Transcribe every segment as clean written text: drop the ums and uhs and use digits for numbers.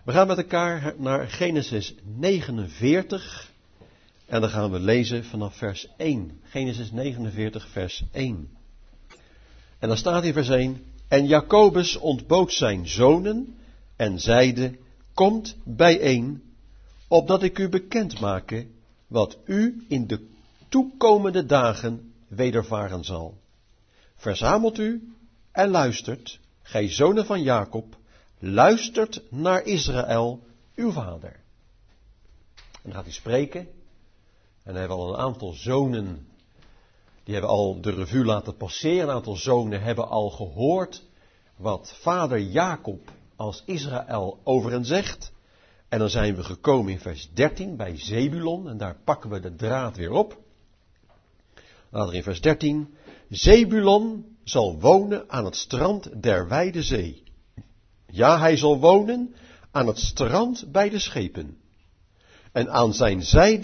We gaan met elkaar naar Genesis 49 en dan gaan we lezen vanaf vers 1. Genesis 49 vers 1. En dan staat in vers 1: En Jacobus ontbood zijn zonen en zeide: Komt bijeen, opdat ik u bekend make wat u in de toekomende dagen wedervaren zal. Verzamelt u en luistert, gij zonen van Jacob, luistert naar Israël, uw vader. En dan gaat hij spreken. En dan hebben we al een aantal zonen, die hebben al de revue laten passeren. Een aantal zonen hebben al gehoord wat vader Jacob als Israël over hen zegt. En dan zijn we gekomen in vers 13 bij Zebulon. En daar pakken we de draad weer op. Later in vers 13. Zebulon zal wonen aan het strand der wijde zee. Ja, hij zal wonen aan het strand bij de schepen. En aan zijn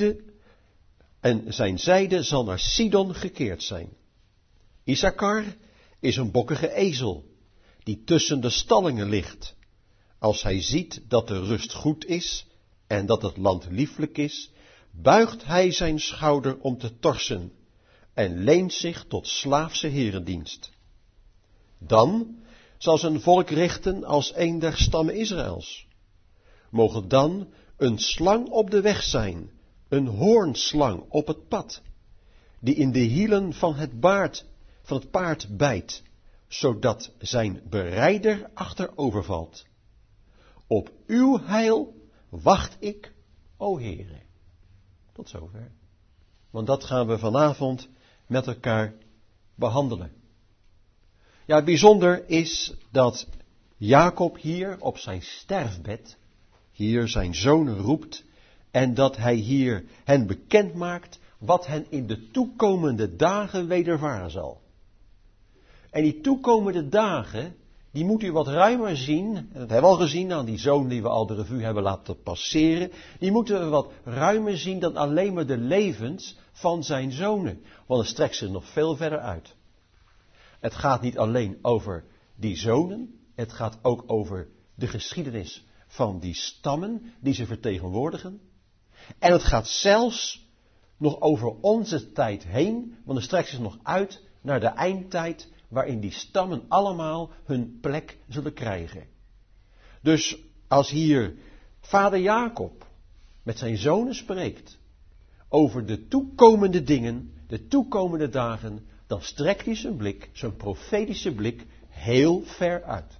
zijde zal naar Sidon gekeerd zijn. Issachar is een bokkige ezel, die tussen de stallingen ligt. Als hij ziet dat de rust goed is en dat het land lieflijk is, buigt hij zijn schouder om te torsen en leent zich tot slaafse herendienst. Dan zal zijn volk richten als een der stammen Israëls. Moge dan een slang op de weg zijn, een hoornslang op het pad, die in de hielen van het paard bijt, zodat zijn berijder achterover valt. Op uw heil wacht ik, o Heere. Tot zover. Want dat gaan we vanavond met elkaar behandelen. Ja, bijzonder is dat Jacob hier op zijn sterfbed, hier zijn zonen roept, en dat hij hier hen bekend maakt wat hen in de toekomende dagen wedervaren zal. En die toekomende dagen, die moet u wat ruimer zien, en dat hebben we al gezien aan die zoon die we al de revue hebben laten passeren, die moeten we wat ruimer zien dan alleen maar de levens van zijn zonen, want het strekt zich nog veel verder uit. Het gaat niet alleen over die zonen, het gaat ook over de geschiedenis van die stammen die ze vertegenwoordigen. En het gaat zelfs nog over onze tijd heen, want het strekt zich nog uit naar de eindtijd waarin die stammen allemaal hun plek zullen krijgen. Dus als hier vader Jacob met zijn zonen spreekt over de toekomende dingen, de toekomende dagen, dan strekt hij zijn blik, zijn profetische blik, heel ver uit.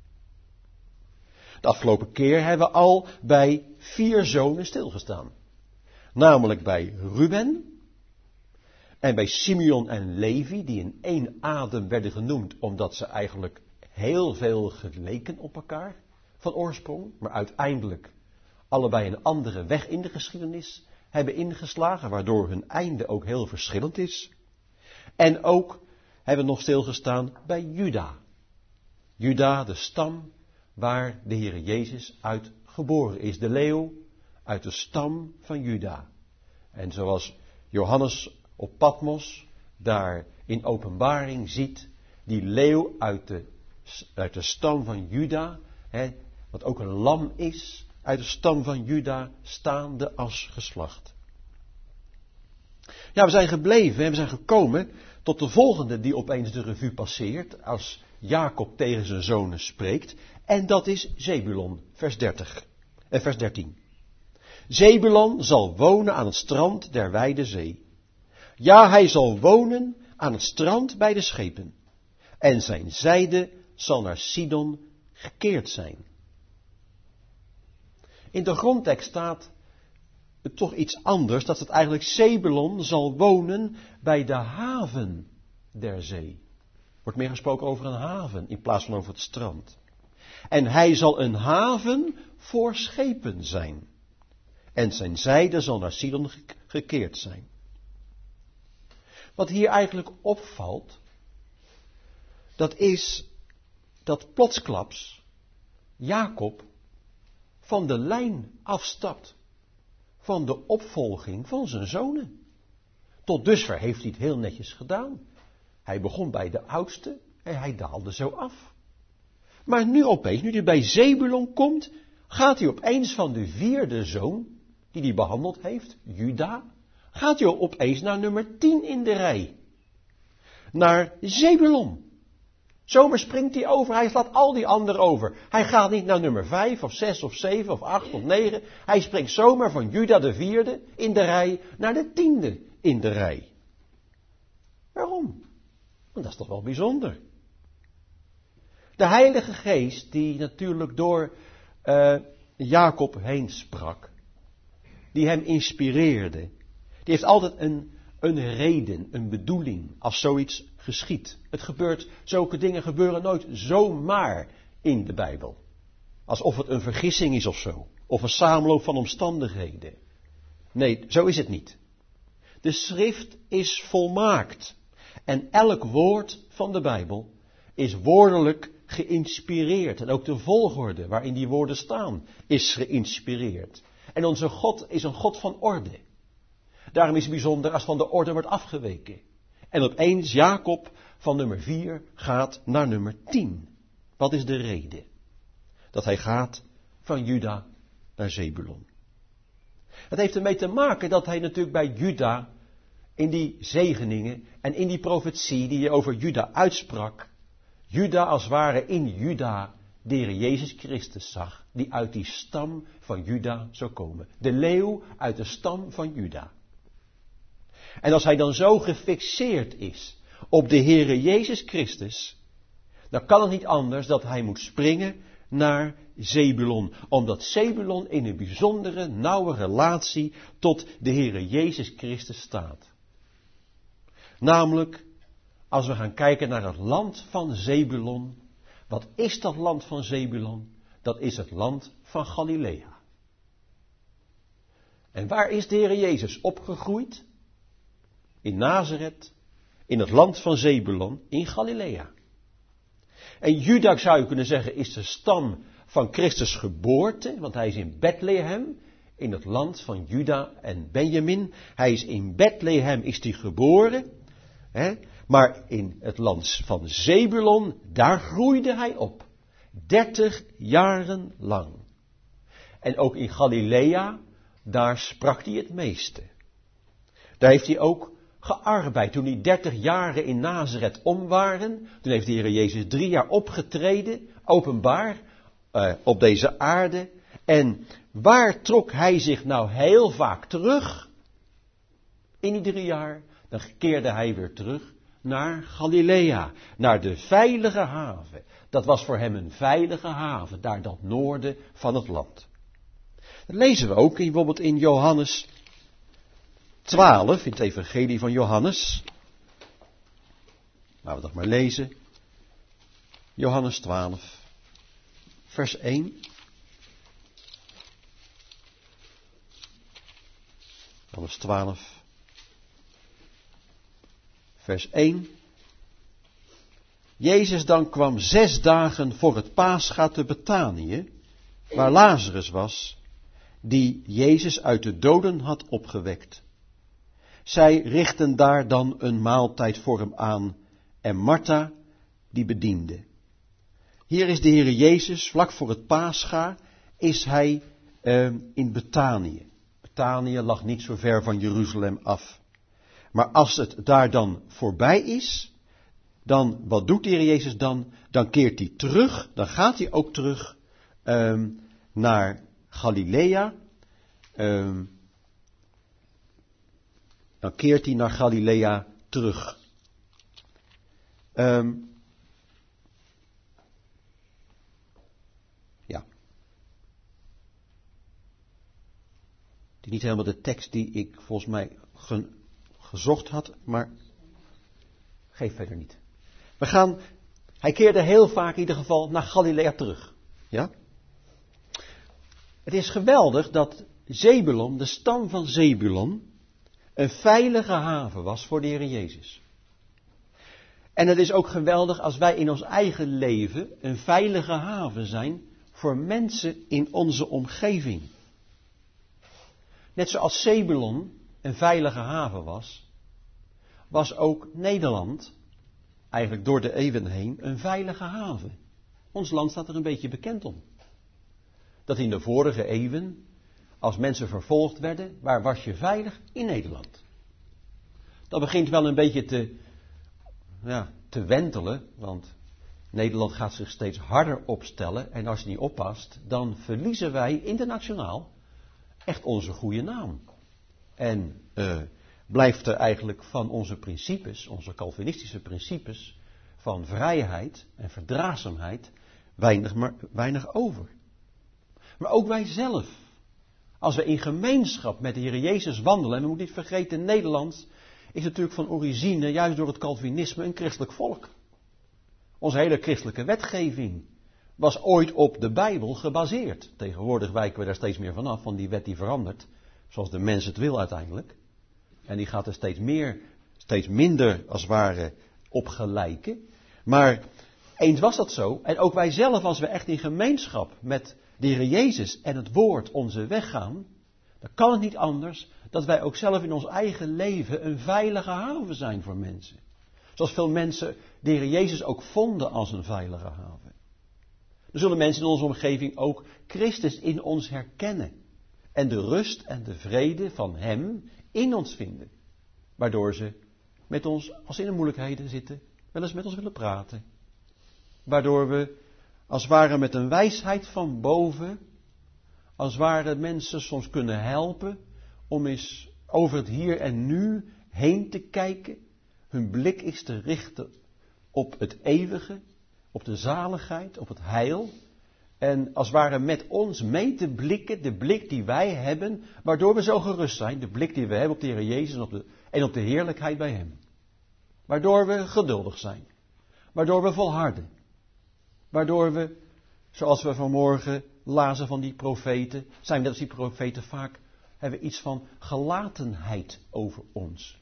De afgelopen keer hebben we al bij 4 zonen stilgestaan. Namelijk bij Ruben en bij Simeon en Levi, die in één adem werden genoemd, omdat ze eigenlijk heel veel geleken op elkaar van oorsprong, maar uiteindelijk allebei een andere weg in de geschiedenis hebben ingeslagen, waardoor hun einde ook heel verschillend is. En ook hebben we nog stilgestaan bij Juda. Juda, de stam waar de Heere Jezus uit geboren is. De leeuw uit de stam van Juda. En zoals Johannes op Patmos daar in Openbaring ziet, die leeuw uit de stam van Juda, wat ook een lam is, uit de stam van Juda, staande als geslacht. Ja, we zijn gebleven en we zijn gekomen tot de volgende die opeens de revue passeert als Jacob tegen zijn zonen spreekt. En dat is Zebulon, vers 13. Zebulon zal wonen aan het strand der wijde zee. Ja, hij zal wonen aan het strand bij de schepen. En zijn zijde zal naar Sidon gekeerd zijn. In de grondtekst staat toch iets anders, dat het eigenlijk Zebulon zal wonen bij de haven der zee. Wordt meer gesproken over een haven in plaats van over het strand. En hij zal een haven voor schepen zijn. En zijn zijde zal naar Sidon gekeerd zijn. Wat hier eigenlijk opvalt, dat is dat plotsklaps Jacob van de lijn afstapt van de opvolging van zijn zonen. Tot dusver heeft hij het heel netjes gedaan. Hij begon bij de oudste en hij daalde zo af. Maar nu opeens, nu hij bij Zebulon komt, gaat hij opeens van de 4e zoon, die hij behandeld heeft, Juda, gaat hij opeens naar nummer 10 in de rij. Naar Zebulon. Zomaar springt hij over, hij slaat al die anderen over. Hij gaat niet naar nummer 5 of 6 of 7 of 8 of 9. Hij springt zomaar van Juda de 4e in de rij naar de 10e in de rij. Waarom? Want dat is toch wel bijzonder. De Heilige Geest, die natuurlijk door Jacob heen sprak, die hem inspireerde, die heeft altijd een reden, een bedoeling als zoiets geschiet. Zulke dingen gebeuren nooit zomaar in de Bijbel. Alsof het een vergissing is of zo. Of een samenloop van omstandigheden. Nee, zo is het niet. De schrift is volmaakt. En elk woord van de Bijbel is woordelijk geïnspireerd. En ook de volgorde waarin die woorden staan is geïnspireerd. En onze God is een God van orde. Daarom is het bijzonder als van de orde wordt afgeweken. En opeens Jacob van nummer 4 gaat naar nummer 10. Wat is de reden? Dat hij gaat van Juda naar Zebulon. Het heeft ermee te maken dat hij natuurlijk bij Juda, in die zegeningen en in die profetie die hij over Juda uitsprak, Juda als het ware in Juda de Heer Jezus Christus zag, die uit die stam van Juda zou komen. De leeuw uit de stam van Juda. En als hij dan zo gefixeerd is op de Heere Jezus Christus, dan kan het niet anders dat hij moet springen naar Zebulon. Omdat Zebulon in een bijzondere, nauwe relatie tot de Heere Jezus Christus staat. Namelijk, als we gaan kijken naar het land van Zebulon. Wat is dat land van Zebulon? Dat is het land van Galilea. En waar is de Heere Jezus opgegroeid? In Nazareth, in het land van Zebulon, in Galilea. En Juda, zou je kunnen zeggen, is de stam van Christus geboorte, want hij is in Bethlehem, in het land van Juda en Benjamin. Hij is in Bethlehem, is hij geboren, maar in het land van Zebulon, daar groeide hij op. 30 jaren lang. En ook in Galilea, daar sprak hij het meeste. Daar heeft hij ook gearbeid. Toen die 30 jaren in Nazareth om waren, toen heeft de Heer Jezus 3 jaar opgetreden, openbaar, op deze aarde. En waar trok hij zich nou heel vaak terug? In die 3 jaar, dan keerde hij weer terug naar Galilea, naar de veilige haven. Dat was voor hem een veilige haven, daar dat noorden van het land. Dat lezen we ook bijvoorbeeld in Johannes 12, in het evangelie van Johannes. Laten we dat maar lezen. Johannes 12, vers 1. Johannes 12, vers 1. Jezus dan kwam 6 dagen voor het Pascha te Betanië, waar Lazarus was, die Jezus uit de doden had opgewekt. Zij richten daar dan een maaltijd voor hem aan en Martha die bediende. Hier is de Heere Jezus, vlak voor het Pascha, is hij in Betanië. Betanië lag niet zo ver van Jeruzalem af. Maar als het daar dan voorbij is, dan, wat doet de Heer Jezus dan? Dan keert hij terug, dan gaat hij ook terug naar Galilea. Dan keert hij naar Galilea terug. Ja. Het is niet helemaal de tekst die ik volgens mij gezocht had, maar geef verder niet. Hij keerde heel vaak in ieder geval naar Galilea terug. Ja? Het is geweldig dat Zebulon, de stam van Zebulon, een veilige haven was voor de Heer Jezus. En het is ook geweldig als wij in ons eigen leven een veilige haven zijn voor mensen in onze omgeving. Net zoals Zebulon een veilige haven was ook Nederland, eigenlijk door de eeuwen heen, een veilige haven. Ons land staat er een beetje bekend om. dat in de vorige eeuwen, als mensen vervolgd werden, waar was je veilig? In Nederland. Dat begint wel een beetje te wentelen, want Nederland gaat zich steeds harder opstellen. En als je niet oppast, dan verliezen wij internationaal echt onze goede naam. En blijft er eigenlijk van onze principes, onze Calvinistische principes, van vrijheid en verdraagzaamheid, weinig over. Maar ook wij zelf, als we in gemeenschap met de Heer Jezus wandelen, en we moeten niet vergeten, Nederland is natuurlijk van origine, juist door het Calvinisme, een christelijk volk. Onze hele christelijke wetgeving was ooit op de Bijbel gebaseerd. Tegenwoordig wijken we daar steeds meer vanaf, van die wet die verandert, zoals de mens het wil uiteindelijk. En die gaat er steeds minder, als het ware, op gelijken. Maar eens was dat zo. En ook wij zelf, als we echt in gemeenschap met de Heer Jezus en het woord onze weg gaan, dan kan het niet anders dat wij ook zelf in ons eigen leven een veilige haven zijn voor mensen. Zoals veel mensen de Heer Jezus ook vonden als een veilige haven. Dan zullen mensen in onze omgeving ook Christus in ons herkennen. En de rust en de vrede van Hem in ons vinden. Waardoor ze met ons, als ze in de moeilijkheden zitten, wel eens met ons willen praten. Waardoor we, als het ware met een wijsheid van boven, als het ware mensen soms kunnen helpen om eens over het hier en nu heen te kijken. Hun blik is te richten op het eeuwige, op de zaligheid, op het heil. En als het ware met ons mee te blikken, de blik die wij hebben, waardoor we zo gerust zijn. De blik die we hebben op de Heer Jezus en op de heerlijkheid bij Hem. Waardoor we geduldig zijn. Waardoor we volharden. Waardoor we, zoals we vanmorgen lazen van die profeten, zijn we net als die profeten vaak, hebben we iets van gelatenheid over ons.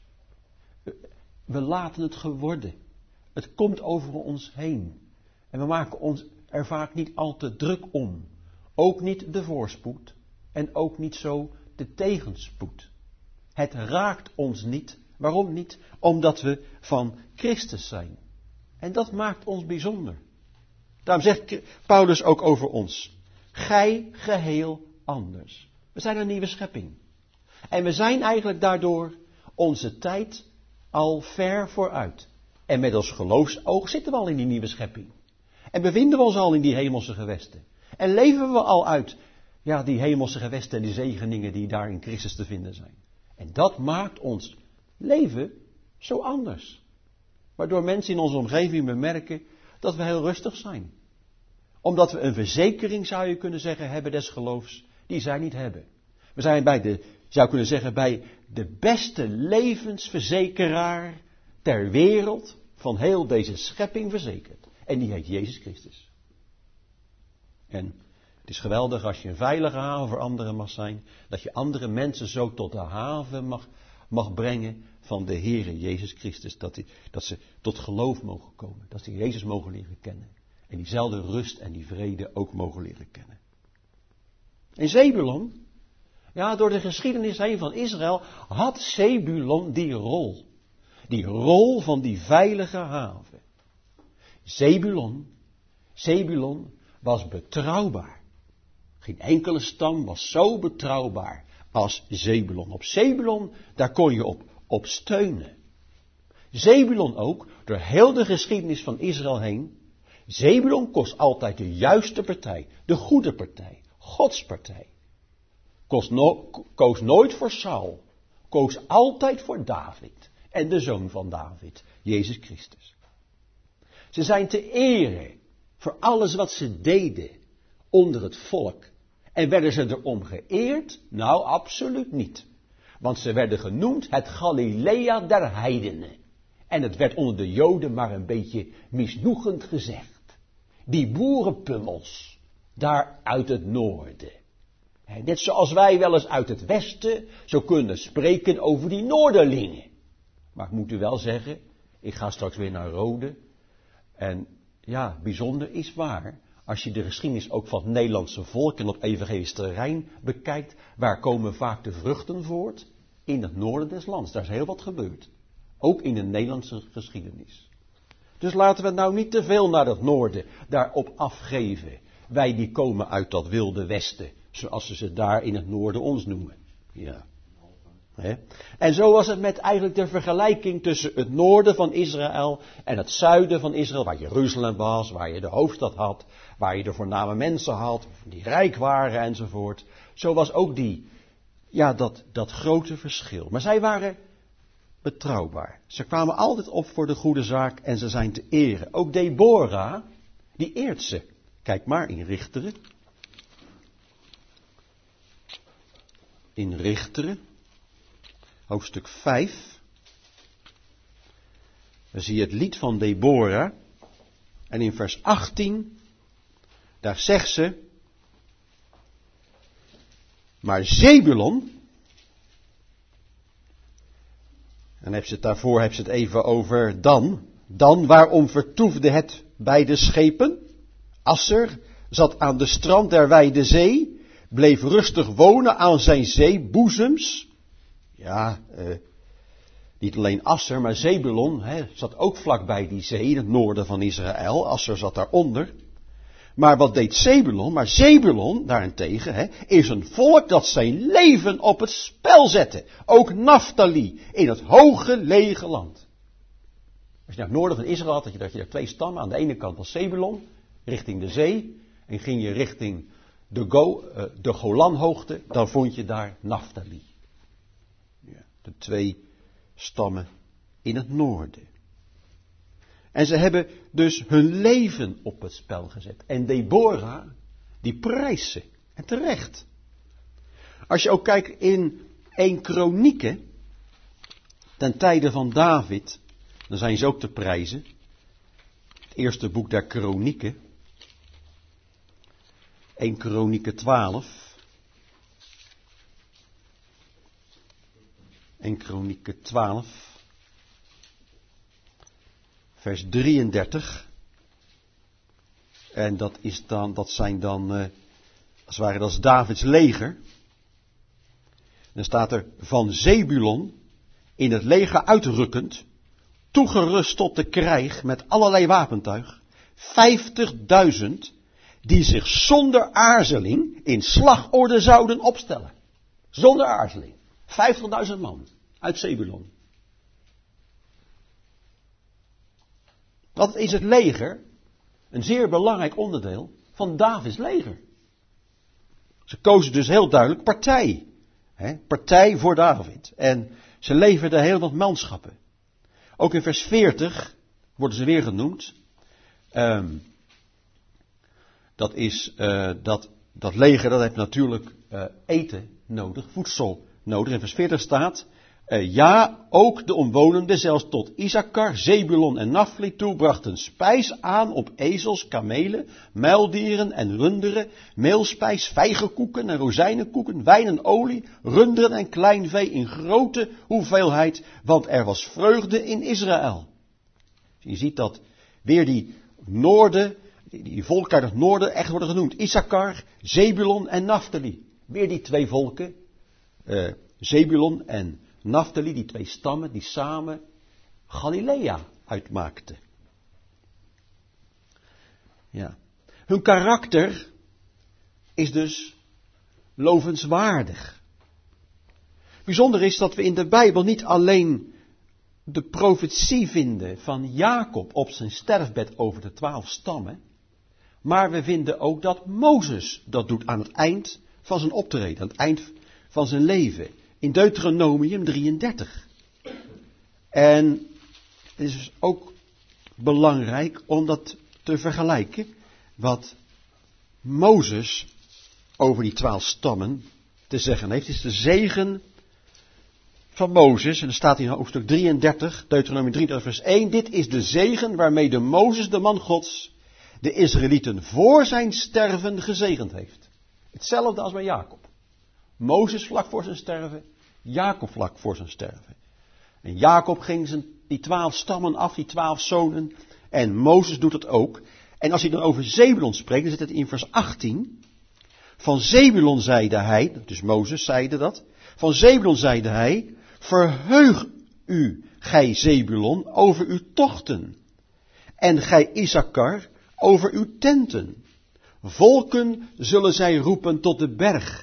We laten het geworden. Het komt over ons heen. En we maken ons er vaak niet al te druk om. Ook niet de voorspoed. En ook niet zo de tegenspoed. Het raakt ons niet. Waarom niet? Omdat we van Christus zijn. En dat maakt ons bijzonder. Daarom zegt Paulus ook over ons. Gij geheel anders. We zijn een nieuwe schepping. En we zijn eigenlijk daardoor onze tijd al ver vooruit. En met ons geloofsoog zitten we al in die nieuwe schepping. En bevinden we ons al in die hemelse gewesten. En leven we al uit, die hemelse gewesten en die zegeningen die daar in Christus te vinden zijn. En dat maakt ons leven zo anders. Waardoor mensen in onze omgeving bemerken dat we heel rustig zijn. Omdat we een verzekering, zou je kunnen zeggen, hebben des geloofs, die zij niet hebben. We zijn bij de beste levensverzekeraar ter wereld van heel deze schepping verzekerd. En die heet Jezus Christus. En het is geweldig als je een veilige haven voor anderen mag zijn. Dat je andere mensen zo tot de haven mag brengen van de Heere Jezus Christus. Dat ze tot geloof mogen komen. Dat ze Jezus mogen leren kennen. En diezelfde rust en die vrede ook mogen leren kennen. En Zebulon, door de geschiedenis heen van Israël, had Zebulon die rol. Die rol van die veilige haven. Zebulon was betrouwbaar. Geen enkele stam was zo betrouwbaar als Zebulon. Op Zebulon, daar kon je op steunen. Zebulon ook, door heel de geschiedenis van Israël heen. Zebulon koos altijd de juiste partij, de goede partij, Gods partij. Koos nooit voor Saul, koos altijd voor David en de zoon van David, Jezus Christus. Ze zijn te ere voor alles wat ze deden onder het volk. En werden ze erom geëerd? Nou, absoluut niet. Want ze werden genoemd het Galilea der heidenen. En het werd onder de Joden maar een beetje misnoegend gezegd. Die boerenpummels, daar uit het noorden. Net zoals wij wel eens uit het westen zo kunnen spreken over die Noorderlingen. Maar ik moet u wel zeggen, ik ga straks weer naar Rode. En bijzonder is waar, als je de geschiedenis ook van het Nederlandse volk en op evangelisch terrein bekijkt, waar komen vaak de vruchten voort? In het noorden des lands. Daar is heel wat gebeurd. Ook in de Nederlandse geschiedenis. Dus laten we nou niet te veel naar het noorden daarop afgeven. Wij die komen uit dat wilde westen, zoals ze het daar in het noorden ons noemen. Ja. En zo was het met eigenlijk de vergelijking tussen het noorden van Israël en het zuiden van Israël, waar Jeruzalem was, waar je de hoofdstad had, waar je de voorname mensen had, die rijk waren enzovoort. Zo was ook dat grote verschil. Maar zij waren betrouwbaar. Ze kwamen altijd op voor de goede zaak en ze zijn te eren. Ook Deborah, die eert ze. Kijk maar in Richteren. In Richteren. Hoofdstuk 5. Dan zie je het lied van Deborah. En in vers 18, daar zegt ze, maar Zebulon, en daarvoor heeft ze het even over dan waarom vertoefde het bij de schepen? Asser zat aan de strand der wijde zee, bleef rustig wonen aan zijn zeeboezems. Ja, niet alleen Asser, maar Zebulon zat ook vlakbij die zee in het noorden van Israël. Asser zat daaronder. Maar wat deed Zebulon? Maar Zebulon daarentegen is een volk dat zijn leven op het spel zette. Ook Naftali in het hoge lege land. Als je naar het noorden van Israël had, dat je daar twee stammen. Aan de ene kant was Zebulon, richting de zee. En ging je richting de Golanhoogte, dan vond je daar Naftali. Ja, de twee stammen in het noorden. En ze hebben dus hun leven op het spel gezet. En Deborah, die prijst ze. En terecht. Als je ook kijkt in 1 Kronieken, ten tijde van David, dan zijn ze ook te prijzen. Het eerste boek der Kronieken. 1 Kronieken 12. 1 Kronieken 12. Vers 33. En dat is dat is Davids leger. Dan staat er van Zebulon in het leger uitrukkend, toegerust tot de krijg met allerlei wapentuig, 50.000 die zich zonder aarzeling in slagorde zouden opstellen. Zonder aarzeling. 50.000 man uit Zebulon. Wat is het leger? Een zeer belangrijk onderdeel van Davids leger. Ze kozen dus heel duidelijk partij. Partij voor David. En ze leverden heel wat manschappen. Ook in vers 40 worden ze weer genoemd. Dat is dat leger, dat heeft natuurlijk eten nodig, voedsel nodig. In vers 40 staat, ja, ook de omwonenden, zelfs tot Issachar, Zebulon en Naftali toe, brachten spijs aan op ezels, kamelen, muildieren en runderen, meelspijs, vijgenkoeken en rozijnenkoeken, wijn en olie, runderen en klein vee in grote hoeveelheid, want er was vreugde in Israël. Je ziet dat weer die noorden, die volken uit het noorden echt worden genoemd. Issachar, Zebulon en Naftali. Weer die twee volken, Zebulon en Naftali, die twee stammen die samen Galilea uitmaakten. Ja. Hun karakter is dus lovenswaardig. Bijzonder is dat we in de Bijbel niet alleen de profetie vinden van Jacob op zijn sterfbed over de 12 stammen, maar we vinden ook dat Mozes dat doet aan het eind van zijn optreden, aan het eind van zijn leven. In Deuteronomium 33. En het is dus ook belangrijk om dat te vergelijken. Wat Mozes over die 12 stammen te zeggen heeft. Het is de zegen van Mozes. En er staat in hoofdstuk 33, Deuteronomium 33 vers 1. Dit is de zegen waarmee de Mozes, de man Gods, de Israëlieten voor zijn sterven gezegend heeft. Hetzelfde als bij Jacob. Mozes vlak voor zijn sterven, Jacob vlak voor zijn sterven. En Jacob ging die 12 stammen af, die 12 zonen. En Mozes doet het ook. En als hij dan over Zebulon spreekt, dan zit het in vers 18. Van Zebulon zeide hij, dus Mozes zeide dat. Van Zebulon zeide hij, verheug u, gij Zebulon, over uw tochten. En gij Issachar, over uw tenten. Volken zullen zij roepen tot de berg.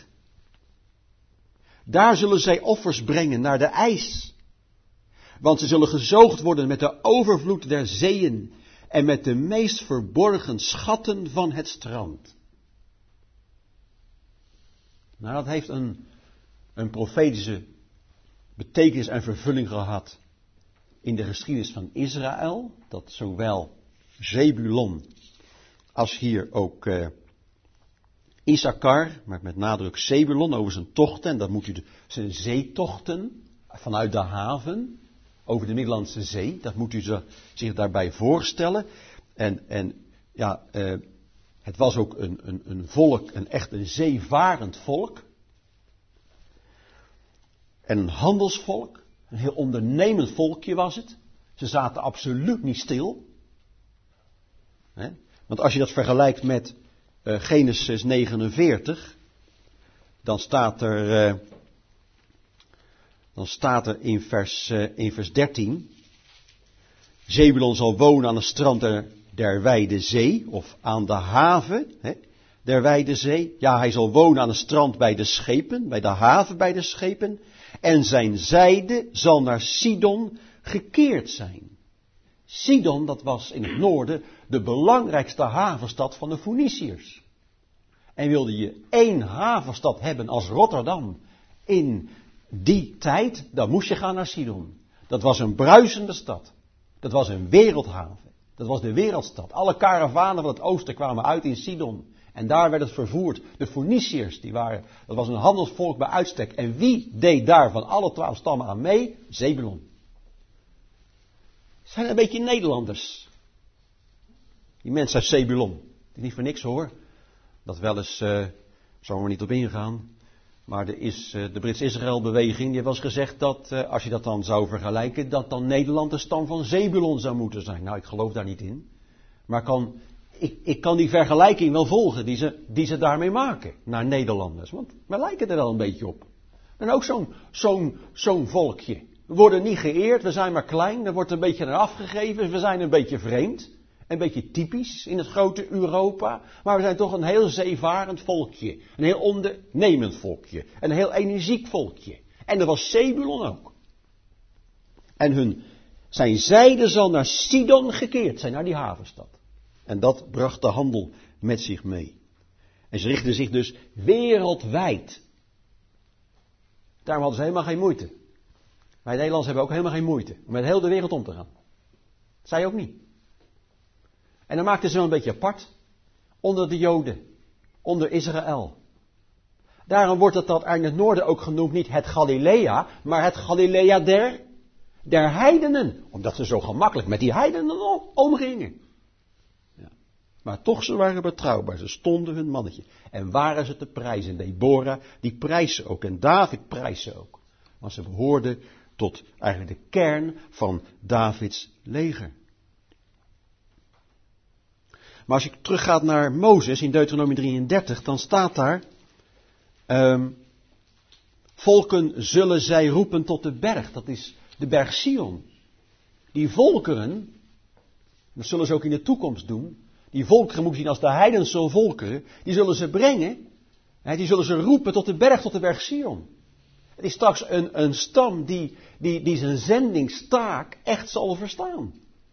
Daar zullen zij offers brengen naar de ijs. Want ze zullen gezoogd worden met de overvloed der zeeën en met de meest verborgen schatten van het strand. Nou, dat heeft een profetische betekenis en vervulling gehad in de geschiedenis van Israël. Dat zowel Zebulon als hier ook Issachar, maar met nadruk Zebulon over zijn tochten. En dat moet u zijn zeetochten vanuit de haven over de Middellandse Zee. Dat moet u zich daarbij voorstellen. Het was ook een volk, echt een zeevarend volk. En een handelsvolk. Een heel ondernemend volkje was het. Ze zaten absoluut niet stil. Want als je dat vergelijkt met Genesis 49, dan staat er in vers 13, Zebulon zal wonen aan het strand der wijde zee, of aan de haven der wijde zee. Ja, hij zal wonen aan het strand bij de schepen, bij de haven bij de schepen. En zijn zijde zal naar Sidon gekeerd zijn. Sidon, dat was in het noorden de belangrijkste havenstad van de Foeniciërs. En wilde je één havenstad hebben als Rotterdam in die tijd, dan moest je gaan naar Sidon. Dat was een bruisende stad. Dat was een wereldhaven. Dat was de wereldstad. Alle karavanen van het oosten kwamen uit in Sidon. En daar werd het vervoerd. De Foeniciërs, dat was een handelsvolk bij uitstek. En wie deed daar van alle 12 stammen aan mee? Zebulon. Het zijn een beetje Nederlanders. Die mensen uit Zebulon. Het is niet voor niks hoor. Dat wel eens, zullen we niet op ingaan. Maar de Brits-Israël-beweging, die heeft wel eens gezegd dat, als je dat dan zou vergelijken, dat dan Nederland de stam van Zebulon zou moeten zijn. Nou, ik geloof daar niet in. Maar ik kan die vergelijking wel volgen die ze daarmee maken naar Nederlanders. Want wij lijken er wel een beetje op. En ook zo'n volkje. We worden niet geëerd, we zijn maar klein, er wordt een beetje naar afgegeven, we zijn een beetje vreemd. Een beetje typisch in het grote Europa. Maar we zijn toch een heel zeevarend volkje. Een heel ondernemend volkje. Een heel energiek volkje. En dat was Zebulon ook. En zijn zijde zal naar Sidon gekeerd zijn, naar die havenstad. En dat bracht de handel met zich mee. En ze richten zich dus wereldwijd. Daarom hadden ze helemaal geen moeite. Wij Nederlanders hebben ook helemaal geen moeite om met heel de wereld om te gaan. Dat zei je ook niet. En dan maakten ze wel een beetje apart onder de Joden, onder Israël. Daarom wordt het dat in het noorden ook genoemd niet het Galilea, maar het Galilea der heidenen. Omdat ze zo gemakkelijk met die heidenen omgingen. Ja. Maar toch, ze waren betrouwbaar, ze stonden hun mannetje. En waren ze te prijzen. Deborah, die prijst ze ook. En David prijst ze ook. Want ze behoorden tot eigenlijk de kern van Davids leger. Maar als je teruggaat naar Mozes in Deuteronomie 33, dan staat daar, volken zullen zij roepen tot de berg. Dat is de berg Sion. Die volkeren, dat zullen ze ook in de toekomst doen, die volkeren moet je zien als de heidense volkeren, die zullen ze brengen, die zullen ze roepen tot de berg Sion. Het is straks een stam die zijn zendingstaak echt zal verstaan.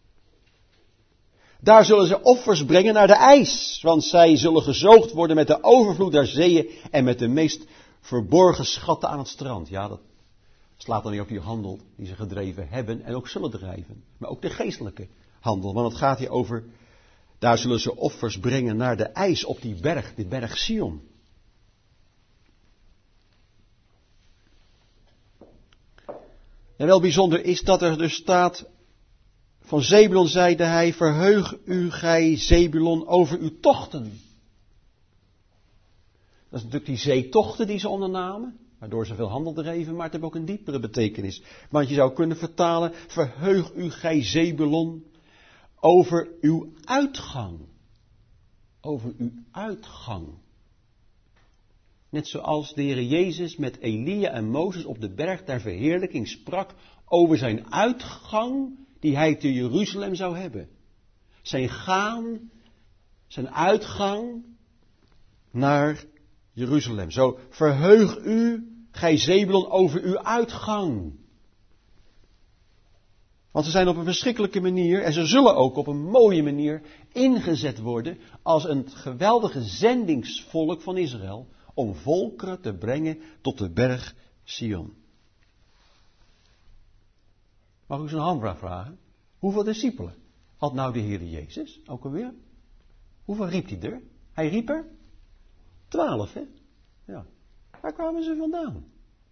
Daar zullen ze offers brengen naar de ijs, want zij zullen gezoogd worden met de overvloed der zeeën en met de meest verborgen schatten aan het strand. Ja, dat slaat dan niet op die handel die ze gedreven hebben en ook zullen drijven. Maar ook de geestelijke handel, want het gaat hier over, daar zullen ze offers brengen naar de ijs op die berg, de berg Sion. En wel bijzonder is dat er dus staat, van Zebulon zeide hij, verheug u gij Zebulon over uw tochten. Dat is natuurlijk die zeetochten die ze ondernamen, waardoor ze veel handel dreven, maar het heeft ook een diepere betekenis. Want je zou kunnen vertalen, verheug u gij Zebulon over uw uitgang. Over uw uitgang. Net zoals de Heer Jezus met Elia en Mozes op de berg der verheerlijking sprak over zijn uitgang die hij te Jeruzalem zou hebben. Zijn gaan, zijn uitgang, naar Jeruzalem. Zo verheug u, gij Zebulon, over uw uitgang. Want ze zijn op een verschrikkelijke manier, en ze zullen ook op een mooie manier ingezet worden als een geweldige zendingsvolk van Israël om volkeren te brengen tot de berg Sion. Mag ik eens een handvraag vragen? Hoeveel discipelen had nou de Heer Jezus ook alweer? Hoeveel riep hij er? Hij riep er 12, hè? Ja. Waar kwamen ze vandaan?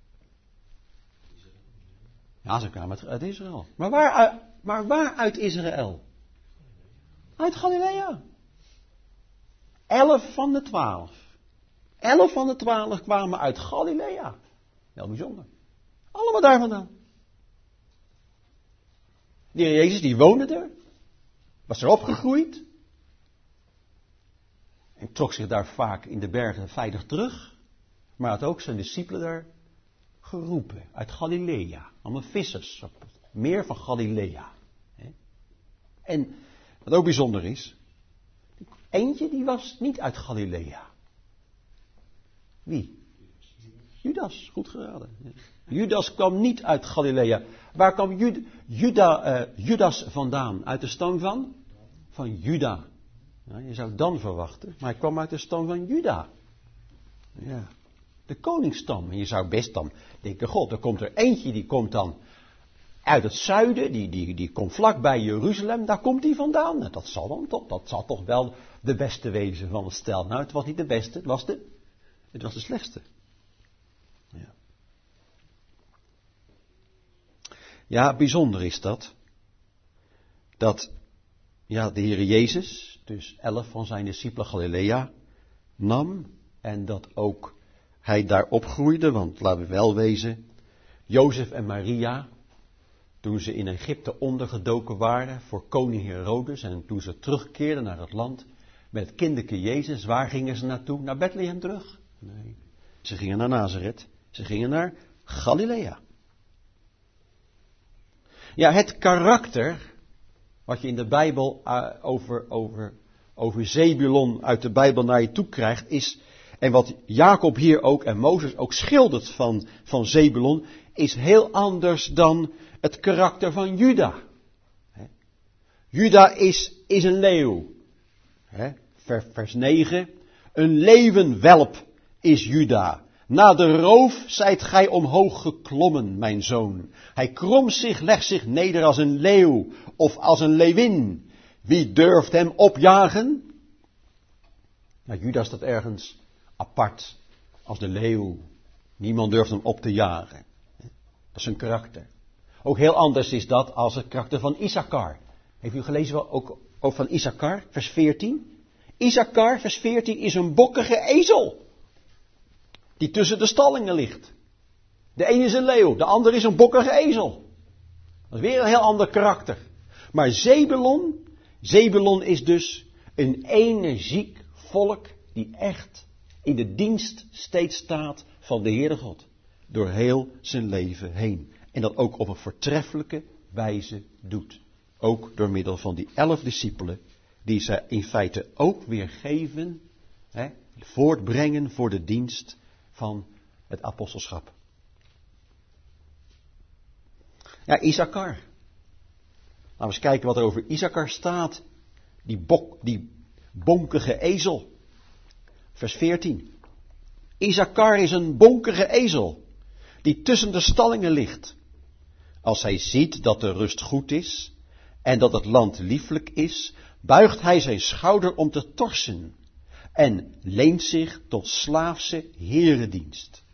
Ja, ze kwamen uit Israël. Maar waar uit Israël? Uit Galilea. 11 van de 12. 11 van de 12 kwamen uit Galilea. Heel bijzonder. Allemaal daar vandaan. De Heer Jezus die woonde er. Was er opgegroeid. En trok zich daar vaak in de bergen veilig terug. Maar had ook zijn discipelen daar geroepen. Uit Galilea. Allemaal vissers. Op het meer van Galilea. En wat ook bijzonder is. Eentje die was niet uit Galilea. Wie? Judas. Goed geraden. Judas kwam niet uit Galilea. Waar kwam Judas vandaan? Uit de stam van? Van Juda. Ja, je zou dan verwachten. Maar hij kwam uit de stam van Juda. Ja. De koningsstam. En je zou best dan denken, god, er komt er eentje die komt dan uit het zuiden. Die komt vlakbij Jeruzalem. Daar komt hij vandaan. Nou, dat zal toch wel de beste wezen van het stel. Nou, het was niet de beste. Het was de slechtste. Ja. Ja, bijzonder is dat. Dat de Heer Jezus, dus 11 van zijn discipelen Galilea, nam. En dat ook hij daar opgroeide. Want laten we wel wezen. Jozef en Maria, toen ze in Egypte ondergedoken waren voor koning Herodes. En toen ze terugkeerden naar het land met het kinderke Jezus. Waar gingen ze naartoe? Naar Bethlehem terug? Nee. Ze gingen naar Nazareth. Ze gingen naar Galilea. Ja, het karakter wat je in de Bijbel over Zebulon uit de Bijbel naar je toe krijgt is, en wat Jacob hier ook en Mozes ook schildert van Zebulon, is heel anders dan het karakter van Juda. Juda is een leeuw. Vers 9. Een leeuwenwelp is Juda. Na de roof zijt gij omhoog geklommen, mijn zoon. Hij kromt zich, legt zich neder als een leeuw of als een leeuwin. Wie durft hem opjagen? Nou, Juda staat ergens apart als de leeuw. Niemand durft hem op te jagen. Dat is een karakter. Ook heel anders is dat als het karakter van Issachar. Heeft u gelezen ook van Issachar, vers 14? Issachar, vers 14, is een bokkige ezel. Die tussen de stallingen ligt. De ene is een leeuw, de ander is een bokkige ezel. Dat is weer een heel ander karakter. Maar Zebulon is dus een energiek volk die echt in de dienst steeds staat van de Heere God. Door heel zijn leven heen. En dat ook op een voortreffelijke wijze doet. Ook door middel van die 11 discipelen. Die zij in feite ook weer geven. Voortbrengen voor de dienst van het apostelschap. Ja, Issachar. Laten we eens kijken wat er over Issachar staat. Die bonkige ezel. Vers 14. Issachar is een bonkige ezel. Die tussen de stallingen ligt. Als hij ziet dat de rust goed is. En dat het land lieflijk is. Buigt hij zijn schouder om te torsen. En leent zich tot slaafse herendienst.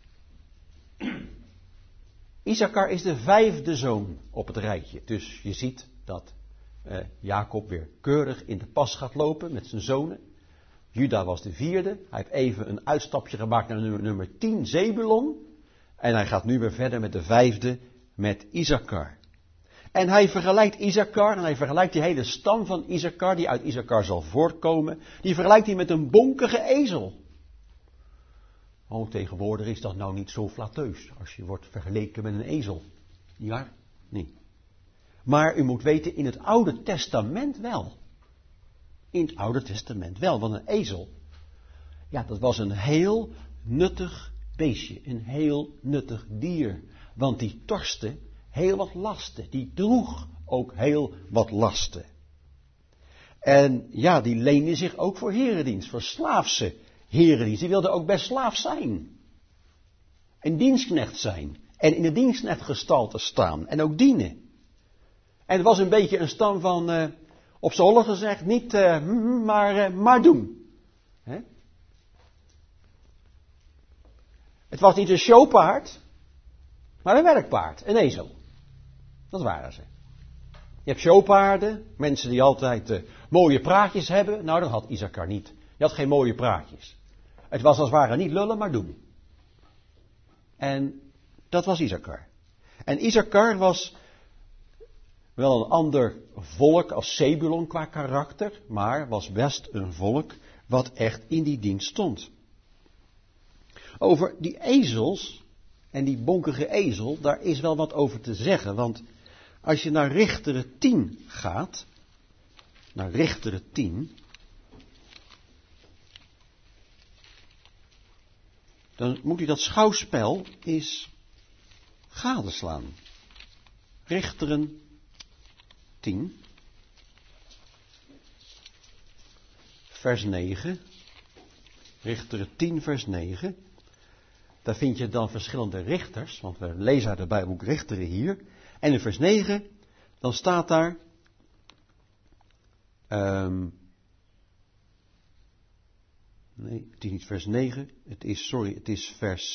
Issachar is de 5e zoon op het rijtje. Dus je ziet dat Jacob weer keurig in de pas gaat lopen met zijn zonen. Juda was de 4e. Hij heeft even een uitstapje gemaakt naar nummer 10, Zebulon. En hij gaat nu weer verder met de 5e, met Issachar. En hij vergelijkt Issachar, en hij vergelijkt die hele stam van Issachar, die uit Issachar zal voortkomen, die vergelijkt hij met een bonkige ezel. Oh, tegenwoordig is dat nou niet zo flatteus, als je wordt vergeleken met een ezel. Niet waar? Nee. Maar u moet weten, in het Oude Testament wel. In het Oude Testament wel, want een ezel Ja, dat was een heel nuttig beestje, een heel nuttig dier. Want die torste heel wat lasten, die droeg ook heel wat lasten. En ja, die leende zich ook voor herendienst, voor slaafse herendienst. Die wilde ook best slaaf zijn. En dienstknecht zijn. En in de dienstknechtgestalte staan. En ook dienen. En het was een beetje een stam van, op z'n holle gezegd, niet maar doen. Hè? Het was niet een showpaard, maar een werkpaard, een ezel. Dat waren ze. Je hebt showpaarden, mensen die altijd mooie praatjes hebben. Nou, dat had Issachar niet. Je had geen mooie praatjes. Het was als het ware niet lullen, maar doen. En dat was Issachar. En Issachar was wel een ander volk als Zebulon qua karakter, maar was best een volk wat echt in die dienst stond. Over die ezels en die bonkige ezel, daar is wel wat over te zeggen, want als je naar Richteren 10 gaat, naar Richteren 10, dan moet u dat schouwspel eens gadeslaan. Richteren 10, vers 9. Richteren 10, vers 9. Daar vind je dan verschillende richters, want we lezen uit het Bijbelboek Richteren hier. En in vers 9, dan staat daar, nee, het is niet vers 9, het is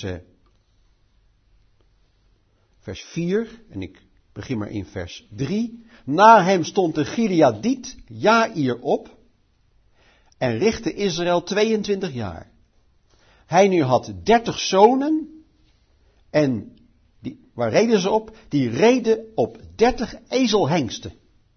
vers 4, en ik begin maar in vers 3. Na hem stond de Gileadiet Jaïr op en richtte Israël 22 jaar. Hij nu had 30 zonen en waar reden ze op? Die reden op 30 ezelhengsten.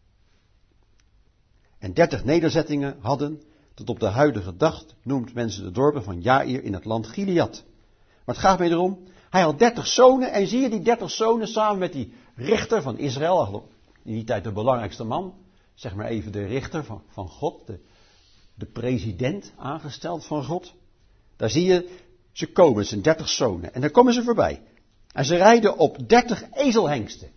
En 30 nederzettingen hadden, tot op de huidige dag noemt men ze de dorpen van Jaïr in het land Gilead. Maar het gaat mij erom, hij had 30 zonen en zie je die 30 zonen samen met die richter van Israël, in die tijd de belangrijkste man, zeg maar even de richter van God, de president aangesteld van God. Daar zie je, ze komen, het zijn 30 zonen en dan komen ze voorbij. En ze rijden op 30 ezelhengsten.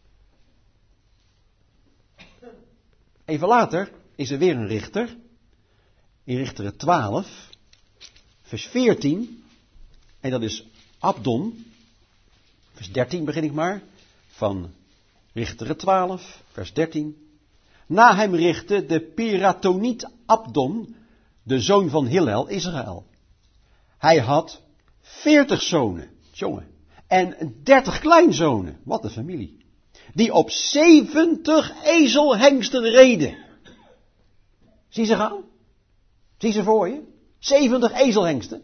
Even later is er weer een richter. In Richteren 12, vers 14. En dat is Abdon. Vers 13 begin ik maar. Van Richteren 12, vers 13. Na hem richtte de Piratoniet Abdon, de zoon van Hillel, Israël. Hij had 40 zonen. Jongen. En 30 kleinzonen. Wat een familie. Die op 70 ezelhengsten reden. Zie ze gaan? Zie ze voor je? 70 ezelhengsten.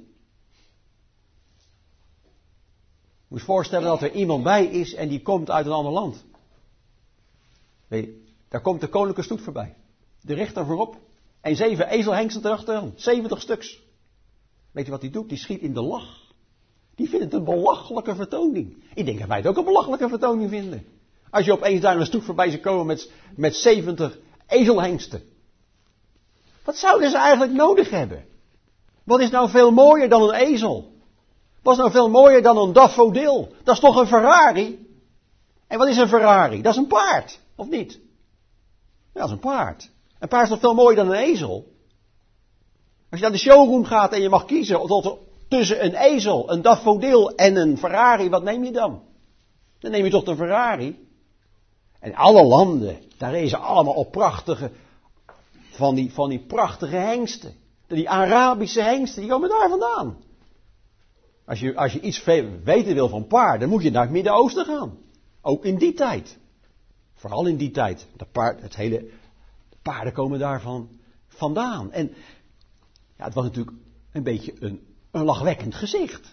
Moet je voorstellen dat er iemand bij is en die komt uit een ander land. Weet je, daar komt de koninklijke stoet voorbij. De richter voorop. En 7 ezelhengsten erachteraan. 70 stuks. Weet je wat hij doet? Die schiet in de lach. Die vindt het een belachelijke vertoning. Ik denk dat wij het ook een belachelijke vertoning vinden. Als je opeens daar een stoet voorbij zou komen met 70 ezelhengsten. Wat zouden ze eigenlijk nodig hebben? Wat is nou veel mooier dan een ezel? Wat is nou veel mooier dan een daffodil? Dat is toch een Ferrari? En wat is een Ferrari? Dat is een paard, of niet? Ja, dat is een paard. Een paard is nog veel mooier dan een ezel. Als je naar de showroom gaat en je mag kiezen tussen een ezel, een daffodil en een Ferrari, wat neem je dan? Dan neem je toch de Ferrari. En alle landen, daar rezen allemaal op prachtige, van die prachtige hengsten. Die Arabische hengsten, die komen daar vandaan. Als je iets weten wil van paarden, dan moet je naar het Midden-Oosten gaan. Ook in die tijd. Vooral in die tijd. De paarden komen daarvan vandaan. En ja, het was natuurlijk een beetje een lachwekkend gezicht.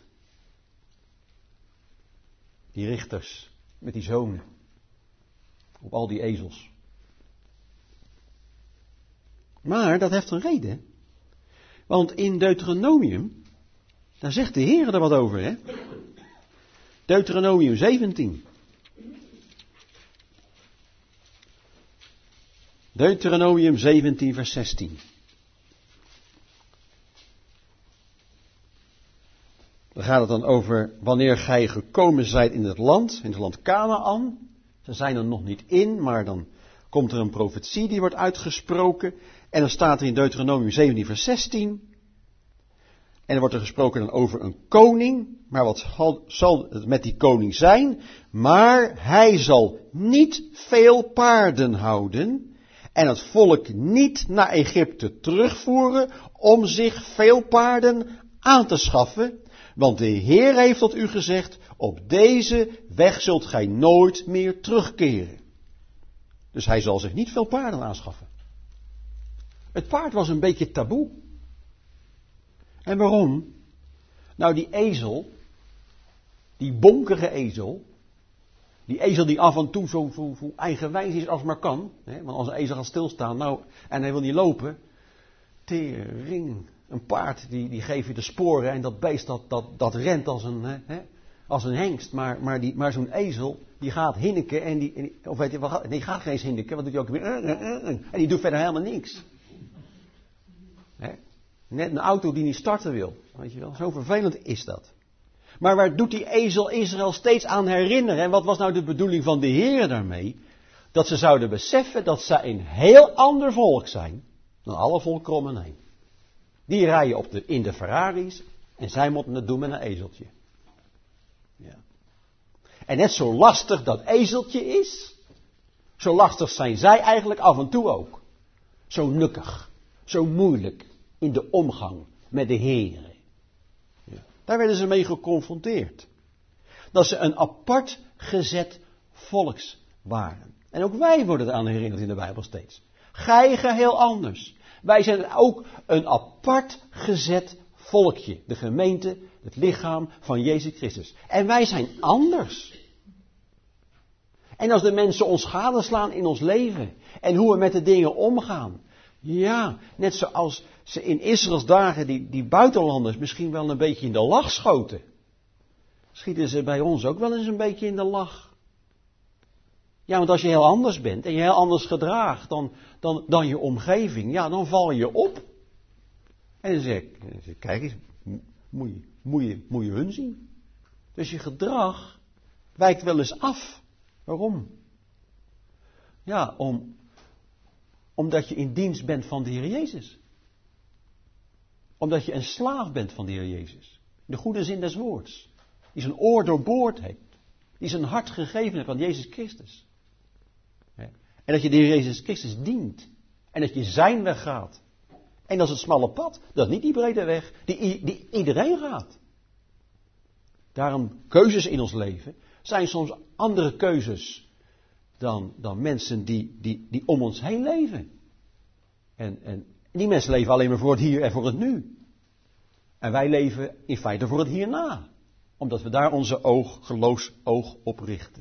Die richters met die zonen. Op al die ezels. Maar dat heeft een reden. Want in Deuteronomium, daar zegt de Heer er wat over, hè? Deuteronomium 17. Deuteronomium 17 vers 16. Dan gaat het dan over wanneer gij gekomen zijt in het land Kanaan. Ze zijn er nog niet in, maar dan komt er een profetie die wordt uitgesproken. En dan staat er in Deuteronomium 17 vers 16. En er wordt er gesproken dan over een koning. Maar wat zal het met die koning zijn? Maar hij zal niet veel paarden houden. En het volk niet naar Egypte terugvoeren om zich veel paarden aan te schaffen. Want de Heer heeft tot u gezegd, op deze weg zult gij nooit meer terugkeren. Dus hij zal zich niet veel paarden aanschaffen. Het paard was een beetje taboe. En waarom? Nou, die ezel, die bonkige ezel, die ezel die af en toe zo eigenwijs is als maar kan. Hè? Want als een ezel gaat stilstaan, nou, en hij wil niet lopen, tering, een paard die geeft je de sporen en dat beest dat rent als een hengst. Maar zo'n ezel, die gaat hinniken en die gaat geen eens hinniken, wat doet hij ook weer? En die doet verder helemaal niks. Hè? Net een auto die niet starten wil. Weet je wel, zo vervelend is dat. Maar waar doet die ezel Israël steeds aan herinneren? En wat was nou de bedoeling van de Heer daarmee? Dat ze zouden beseffen dat zij een heel ander volk zijn dan alle volken om hen heen. Die rijden in de Ferraris en zij moeten het doen met een ezeltje. Ja. En net zo lastig dat ezeltje is, zo lastig zijn zij eigenlijk af en toe ook. Zo nukkig, zo moeilijk in de omgang met de Heer. Ja. Daar werden ze mee geconfronteerd. Dat ze een apart gezet volks waren. En ook wij worden eraan herinnerd in de Bijbel steeds. Gij geheel anders. Wij zijn ook een apart gezet volkje. De gemeente, het lichaam van Jezus Christus. En wij zijn anders. En als de mensen ons gadeslaan in ons leven. En hoe we met de dingen omgaan. Ja, net zoals ze in Israëls dagen die buitenlanders misschien wel een beetje in de lach schoten. Schieten ze bij ons ook wel eens een beetje in de lach. Ja, want als je heel anders bent en je heel anders gedraagt dan je omgeving, ja, dan val je op. En dan zeg ik, kijk eens, moet je hun zien. Dus je gedrag wijkt wel eens af. Waarom? Ja, omdat je in dienst bent van de Heer Jezus. Omdat je een slaaf bent van de Heer Jezus. In de goede zin des woords. Die zijn oor doorboord heeft. Die zijn hart gegeven heeft aan Jezus Christus. En dat je de Heer Jezus Christus dient. En dat je zijn weg gaat. En dat is het smalle pad. Dat is niet die brede weg die iedereen gaat. Daarom keuzes in ons leven zijn soms andere keuzes dan mensen die om ons heen leven. En die mensen leven alleen maar voor het hier en voor het nu. En wij leven in feite voor het hierna. Omdat we daar onze geloofsoog op richten.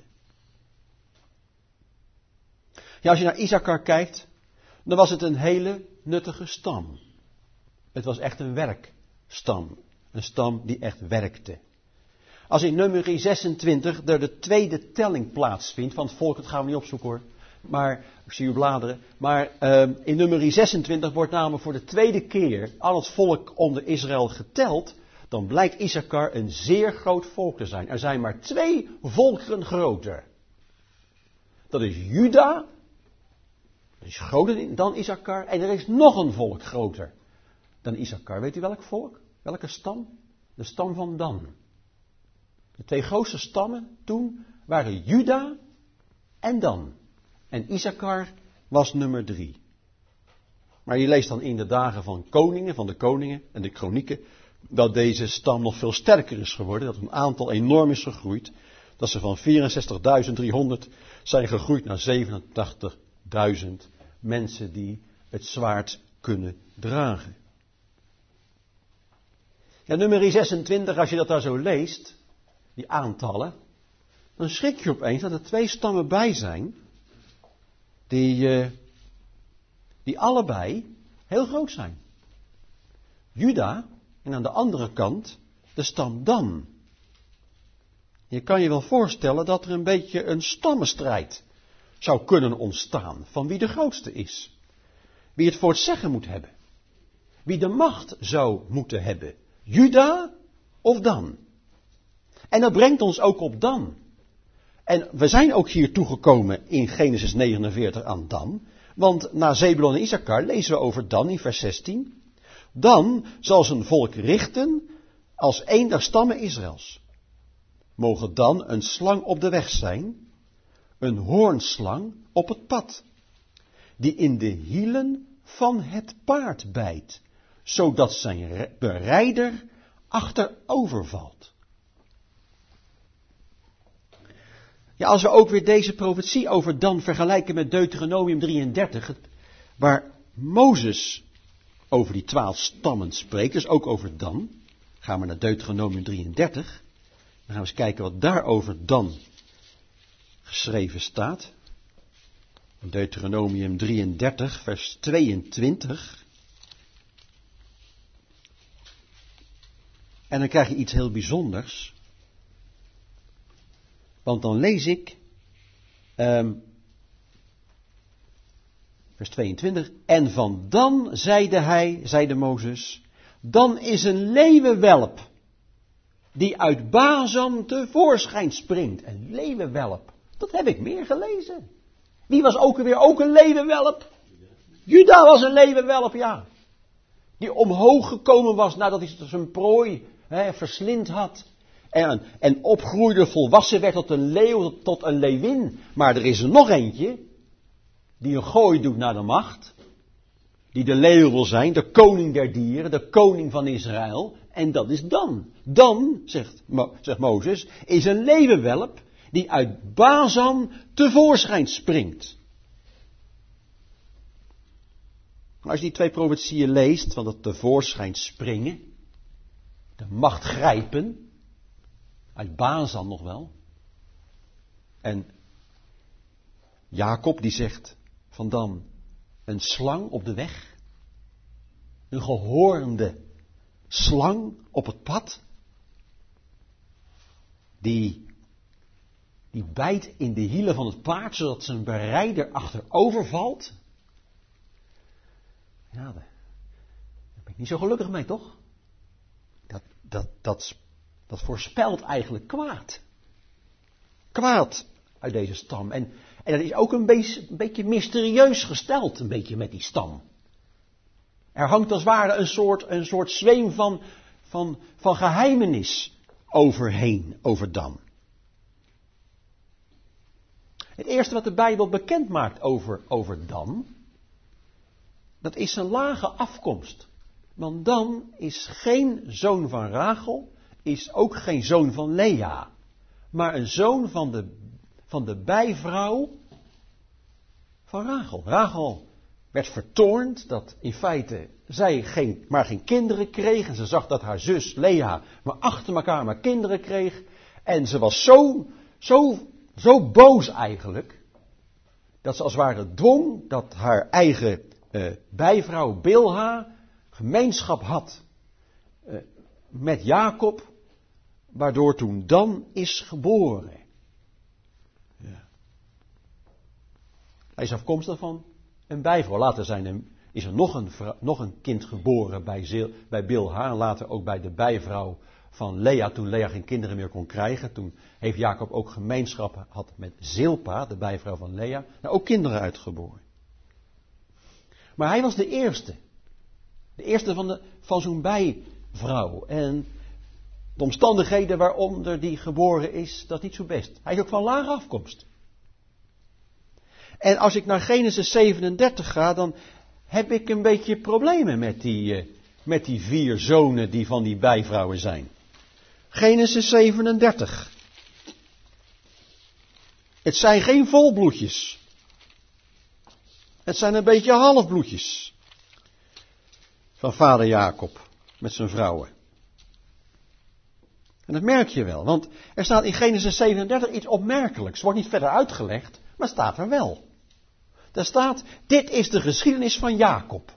Ja, als je naar Issachar kijkt, dan was het een hele nuttige stam. Het was echt een werkstam. Een stam die echt werkte. Als in Numeri 26 er de tweede telling plaatsvindt van het volk, dat gaan we niet opzoeken hoor. Maar, ik zie u bladeren. Maar in Numeri 26 wordt namelijk voor de tweede keer al het volk onder Israël geteld. Dan blijkt Issachar een zeer groot volk te zijn. Er zijn maar 2 volkeren groter. Dat is Juda. Dat is groter dan Issachar. En er is nog een volk groter dan Issachar. Weet u welk volk? Welke stam? De stam van Dan. De 2 grootste stammen toen waren Juda en Dan. En Issachar was nummer 3. Maar je leest dan in de dagen van de koningen en de kronieken, dat deze stam nog veel sterker is geworden. Dat hun aantal enorm is gegroeid. Dat ze van 64.300 zijn gegroeid naar 87.000 mensen die het zwaard kunnen dragen. Ja, Numeri 26, als je dat daar zo leest, die aantallen, dan schrik je opeens dat er 2 stammen bij zijn, die allebei heel groot zijn. Juda en aan de andere kant de stam Dan. Je kan je wel voorstellen dat er een beetje een stammenstrijd zou kunnen ontstaan van wie de grootste is. Wie het voor het zeggen moet hebben. Wie de macht zou moeten hebben. Juda of Dan. En dat brengt ons ook op Dan. En we zijn ook hier toegekomen in Genesis 49 aan Dan. Want na Zebulon en Issachar lezen we over Dan in vers 16. Dan zal zijn volk richten als een der stammen Israëls. Mogen dan een slang op de weg zijn, een hoornslang op het pad, die in de hielen van het paard bijt, zodat zijn berijder achterover valt. Ja, als we ook weer deze profetie over Dan vergelijken met Deuteronomium 33, waar Mozes over die 12 stammen spreekt, dus ook over Dan. Gaan we naar Deuteronomium 33. Dan gaan we eens kijken wat daarover Dan geschreven staat. Deuteronomium 33, vers 22. En dan krijg je iets heel bijzonders. Want dan lees ik, vers 22, en van Dan zeide Mozes, Dan is een leeuwenwelp, die uit Bazan tevoorschijn springt. Een leeuwenwelp, dat heb ik meer gelezen. Wie was ook een leeuwenwelp? Juda was een leeuwenwelp, ja. Die omhoog gekomen was nadat hij zijn prooi verslind had. En opgroeide, volwassen werd tot een leeuw, tot een leeuwin. Maar er is er nog eentje, die een gooi doet naar de macht. Die de leeuw wil zijn, de koning der dieren, de koning van Israël. En dat is Dan. Dan, zegt Mozes, is een leeuwenwelp die uit Bazan tevoorschijn springt. Als je die 2 profetieën leest, van het tevoorschijn springen, de macht grijpen, uit Bazan nog wel. En Jacob die zegt van Dan, een slang op de weg, een gehoornde slang op het pad, die bijt in de hielen van het paard, zodat zijn berijder achterover valt. Ja, daar ben ik niet zo gelukkig mee, toch? Dat voorspelt eigenlijk kwaad. Kwaad uit deze stam. En dat is ook een beetje mysterieus gesteld, een beetje met die stam. Er hangt als het ware een soort zweem van geheimenis overheen, over Dan. Het eerste wat de Bijbel bekend maakt over Dan, dat is zijn lage afkomst. Want Dan is geen zoon van Rachel, is ook geen zoon van Lea, maar een zoon van de bijvrouw van Rachel. Rachel werd vertoornd dat in feite zij geen kinderen kreeg. En ze zag dat haar zus Lea maar achter elkaar maar kinderen kreeg. En ze was zo boos eigenlijk, dat ze als het ware dwong dat haar eigen bijvrouw Bilha gemeenschap had met Jacob, waardoor toen Dan is geboren. Ja. Hij is afkomstig van een bijvrouw. Later is er nog een kind geboren bij Bilha en later ook bij de bijvrouw van Lea, toen Lea geen kinderen meer kon krijgen. Toen heeft Jacob ook gemeenschap gehad met Zilpa, de bijvrouw van Lea, en ook kinderen uitgeboren. Maar hij was de eerste. De eerste van zo'n bijvrouw. En de omstandigheden waaronder die geboren is, dat is niet zo best. Hij is ook van lage afkomst. En als ik naar Genesis 37 ga, dan heb ik een beetje problemen met die 4 zonen die van die bijvrouwen zijn. Genesis 37. Het zijn geen volbloedjes. Het zijn een beetje halfbloedjes. Van vader Jacob met zijn vrouwen. En dat merk je wel, want er staat in Genesis 37 iets opmerkelijks. Wordt niet verder uitgelegd, maar staat er wel. Daar staat, dit is de geschiedenis van Jacob.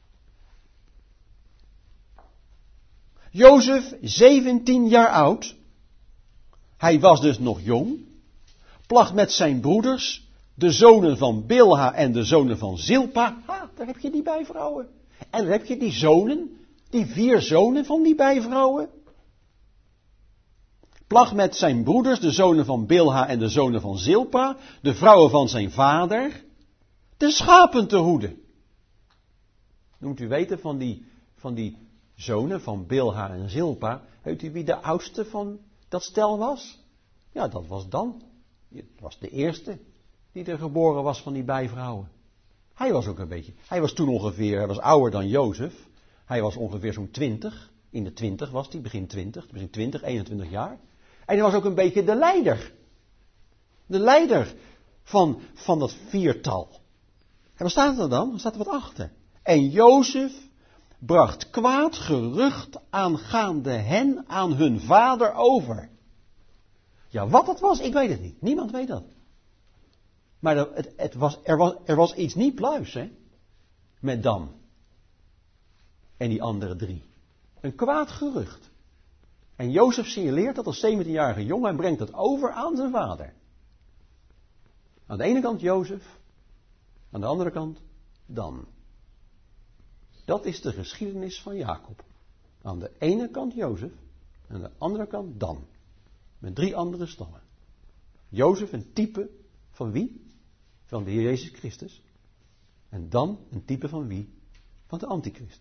Jozef, 17 jaar oud. Hij was dus nog jong. Placht met zijn broeders, de zonen van Bilha en de zonen van Zilpa. Daar heb je die bijvrouwen. En dan heb je die zonen, die 4 zonen van die bijvrouwen. Plag met zijn broeders, de zonen van Bilha en de zonen van Zilpa, de vrouwen van zijn vader, de schapen te hoeden. Noemt u weten van die zonen van Bilha en Zilpa, weet u wie de oudste van dat stel was? Ja, dat was Dan. Het was de eerste die er geboren was van die bijvrouwen. Hij was ook een beetje, hij was ouder dan Jozef. Hij was ongeveer zo'n 20, in de 20 was hij, begin 20, 21 jaar. En hij was ook een beetje de leider. De leider van dat viertal. En wat staat er dan? Er staat er wat achter. En Jozef bracht kwaad gerucht aangaande hen aan hun vader over. Ja, wat dat was, ik weet het niet. Niemand weet dat. Maar er was iets niet pluis, hè? Met Dan. En die andere 3. Een kwaad gerucht. En Jozef signaleert dat als 17-jarige jongen en brengt het over aan zijn vader. Aan de ene kant Jozef, aan de andere kant Dan. Dat is de geschiedenis van Jacob. Aan de ene kant Jozef, aan de andere kant Dan. Met 3 andere stammen. Jozef een type van wie? Van de Heer Jezus Christus. En Dan een type van wie? Van de antichrist.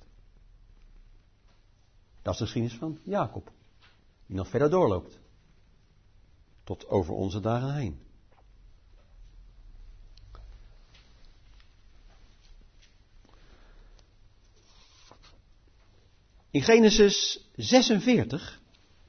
Dat is de geschiedenis van Jacob. Die nog verder doorloopt. Tot over onze dagen heen. In Genesis 46,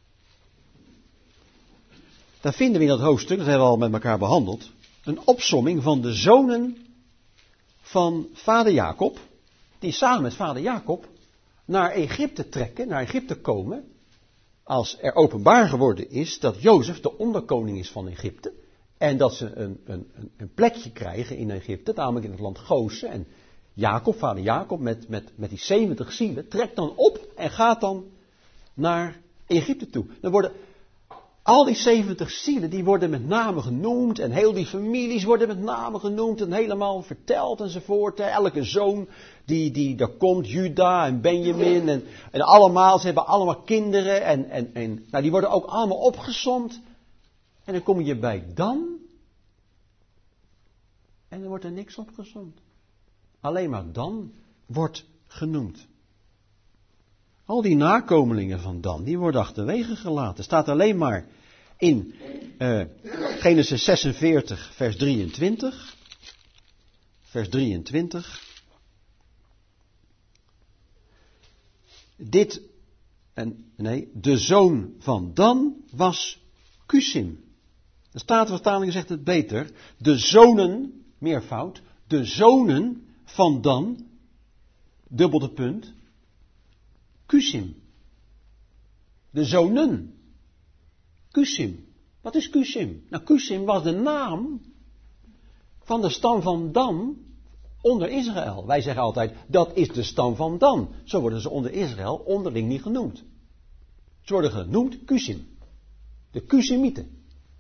daar vinden we in dat hoofdstuk, dat hebben we al met elkaar behandeld, een opsomming van de zonen van vader Jacob, die samen met vader Jacob naar Egypte trekken, naar Egypte komen, als er openbaar geworden is dat Jozef de onderkoning is van Egypte, en dat ze een plekje krijgen in Egypte, namelijk in het land Gozen, en Jacob, vader Jacob, met die 70 zielen, trekt dan op en gaat dan naar Egypte toe. Dan worden al die 70 zielen, die worden met name genoemd, en heel die families worden met name genoemd, en helemaal verteld enzovoort. Elke zoon die daar komt, Juda en Benjamin, en allemaal, ze hebben allemaal kinderen, en nou, die worden ook allemaal opgesomd. En dan kom je bij Dan, en dan wordt er niks opgesomd. Alleen maar Dan wordt genoemd. Al die nakomelingen van Dan, die worden achterwege gelaten. Staat alleen maar in Genesis 46, vers 23. Vers 23. De zoon van Dan was Cusim. De Statenvertaling zegt het beter. De zonen, meervoud, de zonen van Dan, dubbelde punt, Cusim. De zonen. Cusim. Wat is Cusim? Nou, Cusim was de naam van de stam van Dan onder Israël. Wij zeggen altijd, dat is de stam van Dan. Zo worden ze onder Israël onderling niet genoemd. Ze worden genoemd Cusim. De Cusimieten.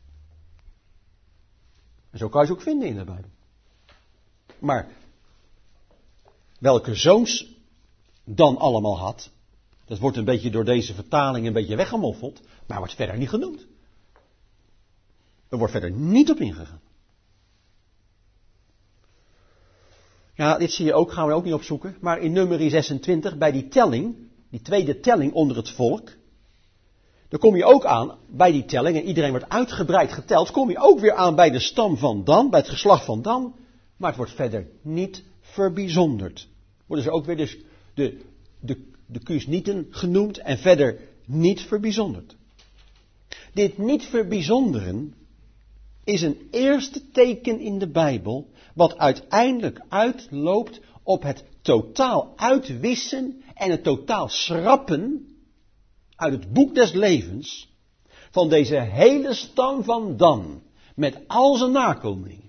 En zo kan je ze ook vinden in de Bijbel. Maar welke zoons Dan allemaal had, dat wordt een beetje door deze vertaling een beetje weggemoffeld, maar wordt verder niet genoemd. Er wordt verder niet op ingegaan. Ja, dit zie je ook, gaan we ook niet opzoeken, maar in Numeri 26, bij die telling, die tweede telling onder het volk, dan kom je ook aan, bij die telling, en iedereen wordt uitgebreid geteld, kom je ook weer aan bij de stam van Dan, bij het geslacht van Dan, maar het wordt verder niet verbijzonderd. Worden ze ook weer dus de Cusnieten genoemd en verder niet verbijzonderd. Dit niet verbijzonderen is een eerste teken in de Bijbel, wat uiteindelijk uitloopt op het totaal uitwissen en het totaal schrappen uit het boek des levens van deze hele stam van Dan, met al zijn nakomelingen.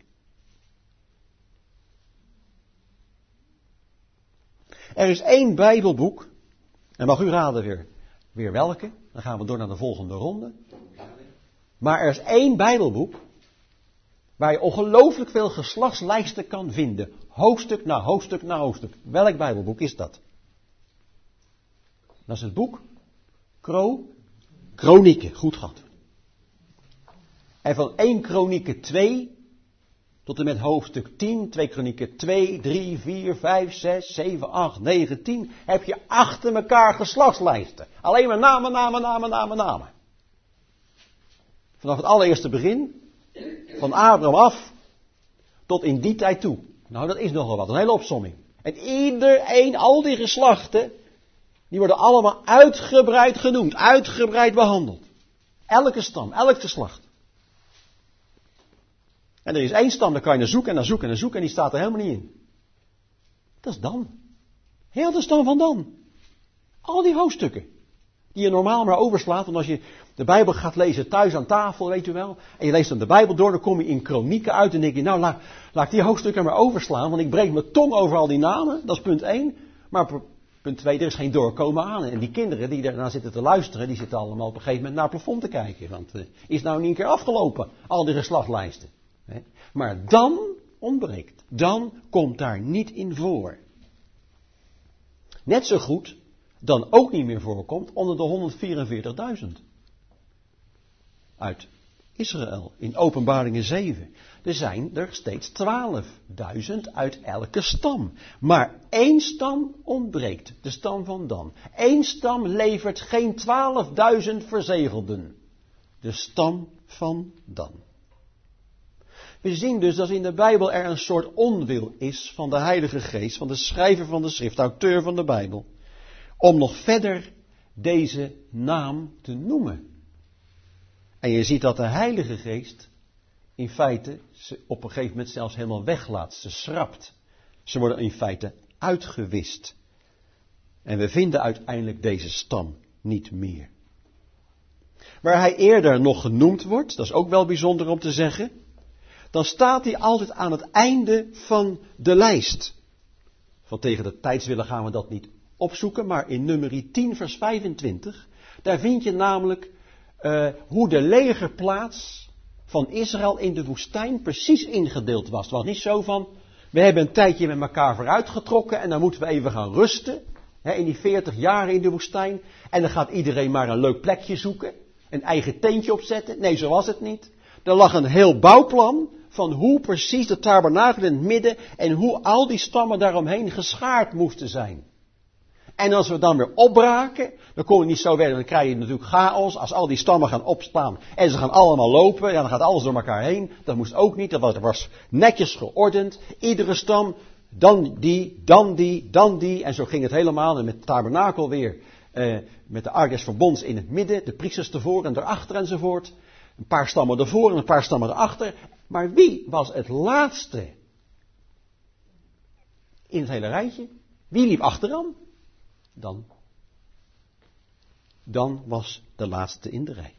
Er is 1 Bijbelboek, en mag u raden weer welke, dan gaan we door naar de volgende ronde. Maar er is 1 Bijbelboek waar je ongelooflijk veel geslachtslijsten kan vinden. Hoofdstuk na hoofdstuk na hoofdstuk. Welk Bijbelboek is dat? Dat is het boek Kronieken. Goed gehad. En van 1 Kronieken 2 tot en met hoofdstuk 10, 2 Kronieken 2, 3, 4, 5, 6, 7, 8, 9, 10, heb je achter elkaar geslachtslijsten. Alleen maar namen. Vanaf het allereerste begin, van Abraham af, tot in die tijd toe. Nou, dat is nogal wat, een hele opsomming. En iedereen, al die geslachten, die worden allemaal uitgebreid genoemd, uitgebreid behandeld. Elke stam, elk geslacht. En er is 1 stam, daar kan je naar zoeken en die staat er helemaal niet in. Dat is Dan. Heel de stam van Dan. Al die hoofdstukken. Die je normaal maar overslaat, want als je de Bijbel gaat lezen thuis aan tafel, weet u wel. En je leest dan de Bijbel door, dan kom je in Kronieken uit en denk je, nou laat ik die hoofdstukken maar overslaan, want ik breek mijn tong over al die namen. Dat is punt 1. Maar punt 2, er is geen doorkomen aan. En die kinderen die daarna zitten te luisteren, die zitten allemaal op een gegeven moment naar het plafond te kijken. Want is nou niet een keer afgelopen, al die geslachtlijsten. Maar Dan ontbreekt. Dan komt daar niet in voor. Net zo goed dan ook niet meer voorkomt onder de 144.000. Uit Israël in Openbaringen 7. Er zijn er steeds 12.000 uit elke stam. Maar 1 stam ontbreekt, de stam van Dan. 1 stam levert geen 12.000 verzegelden. De stam van Dan. We zien dus dat in de Bijbel er een soort onwil is van de Heilige Geest, van de schrijver van de schrift, de auteur van de Bijbel, om nog verder deze naam te noemen. En je ziet dat de Heilige Geest in feite ze op een gegeven moment zelfs helemaal weglaat. Ze schrapt. Ze worden in feite uitgewist. En we vinden uiteindelijk deze stam niet meer. Waar hij eerder nog genoemd wordt, dat is ook wel bijzonder om te zeggen, dan staat hij altijd aan het einde van de lijst. Van tegen de tijdswille gaan we dat niet opzoeken, maar in nummer 10 vers 25, daar vind je namelijk hoe de legerplaats van Israël in de woestijn precies ingedeeld was. Het was niet zo van, we hebben een tijdje met elkaar vooruitgetrokken en dan moeten we even gaan rusten. In die 40 jaren in de woestijn. En dan gaat iedereen maar een leuk plekje zoeken. Een eigen tentje opzetten. Nee, zo was het niet. Er lag een heel bouwplan van hoe precies de tabernakel in het midden en hoe al die stammen daaromheen geschaard moesten zijn. En als we dan weer opbraken, dan kon het niet zo werken, dan krijg je natuurlijk chaos. Als al die stammen gaan opstaan en ze gaan allemaal lopen, ja, dan gaat alles door elkaar heen. Dat moest ook niet, dat was netjes geordend. Iedere stam, dan die, dan die, dan die. En zo ging het helemaal. En met het tabernakel weer, met de ark des verbonds in het midden, de priesters ervoor en erachter enzovoort. Een paar stammen ervoor en een paar stammen erachter. Maar wie was het laatste in het hele rijtje? Wie liep achteraan? Dan was de laatste in de rij.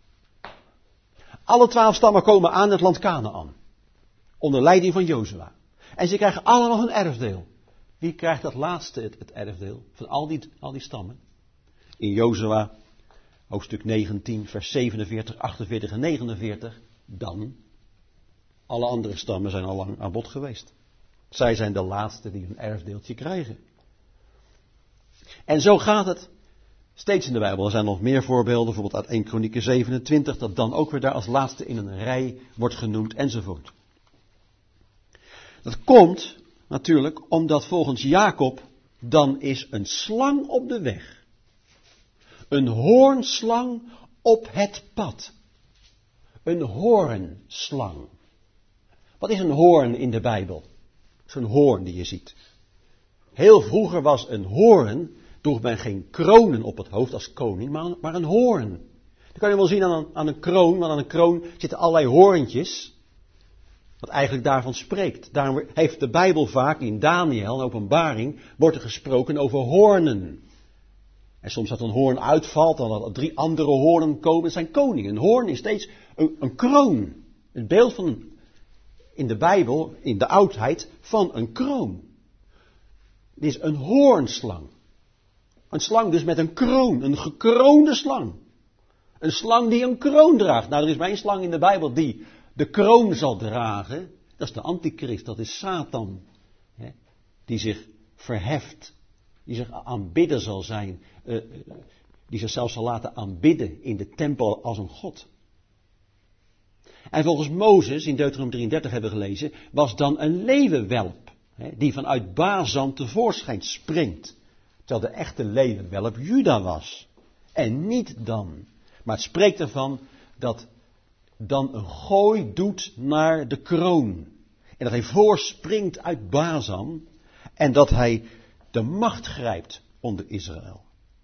Alle 12 stammen komen aan het land Kanaän. Onder leiding van Jozua. En ze krijgen allemaal hun erfdeel. Wie krijgt dat laatste het erfdeel van al die stammen? In Jozua, hoofdstuk 19, vers 47, 48 en 49. Dan. Alle andere stammen zijn al lang aan bod geweest. Zij zijn de laatste die hun erfdeeltje krijgen. En zo gaat het steeds in de Bijbel. Er zijn nog meer voorbeelden, bijvoorbeeld uit 1 Kronieken 27, dat dan ook weer daar als laatste in een rij wordt genoemd enzovoort. Dat komt natuurlijk omdat volgens Jacob dan is een slang op de weg. Een hoornslang op het pad. Een hoornslang. Wat is een hoorn in de Bijbel? Zo'n hoorn die je ziet. Heel vroeger was een hoorn, droeg men geen kronen op het hoofd als koning, maar een hoorn. Dat kan je wel zien aan een kroon, want aan een kroon zitten allerlei hoorntjes, wat eigenlijk daarvan spreekt. Daarom heeft de Bijbel vaak in Daniël, in Openbaring, wordt er gesproken over hoornen. En soms dat een hoorn uitvalt, dan dat er 3 andere hoornen komen, dat zijn koningen. Een hoorn is steeds een kroon. Het beeld van, in de Bijbel, in de oudheid, van een kroon. Het is een hoornslang. Een slang dus met een kroon, een gekroonde slang. Een slang die een kroon draagt. Nou, er is maar 1 slang in de Bijbel die de kroon zal dragen. Dat is de antichrist, dat is Satan. Hè, die zich verheft, die zich aanbidden zal zijn. Die zichzelf zal laten aanbidden in de tempel als een god. En volgens Mozes, in Deuteronomium 33 hebben we gelezen, was dan een leeuwenwelp, die vanuit Bazan tevoorschijn springt. Terwijl de echte leeuwenwelp Juda was. En niet Dan. Maar het spreekt ervan dat Dan een gooi doet naar de kroon. En dat hij voorspringt uit Bazan. En dat hij de macht grijpt onder Israël.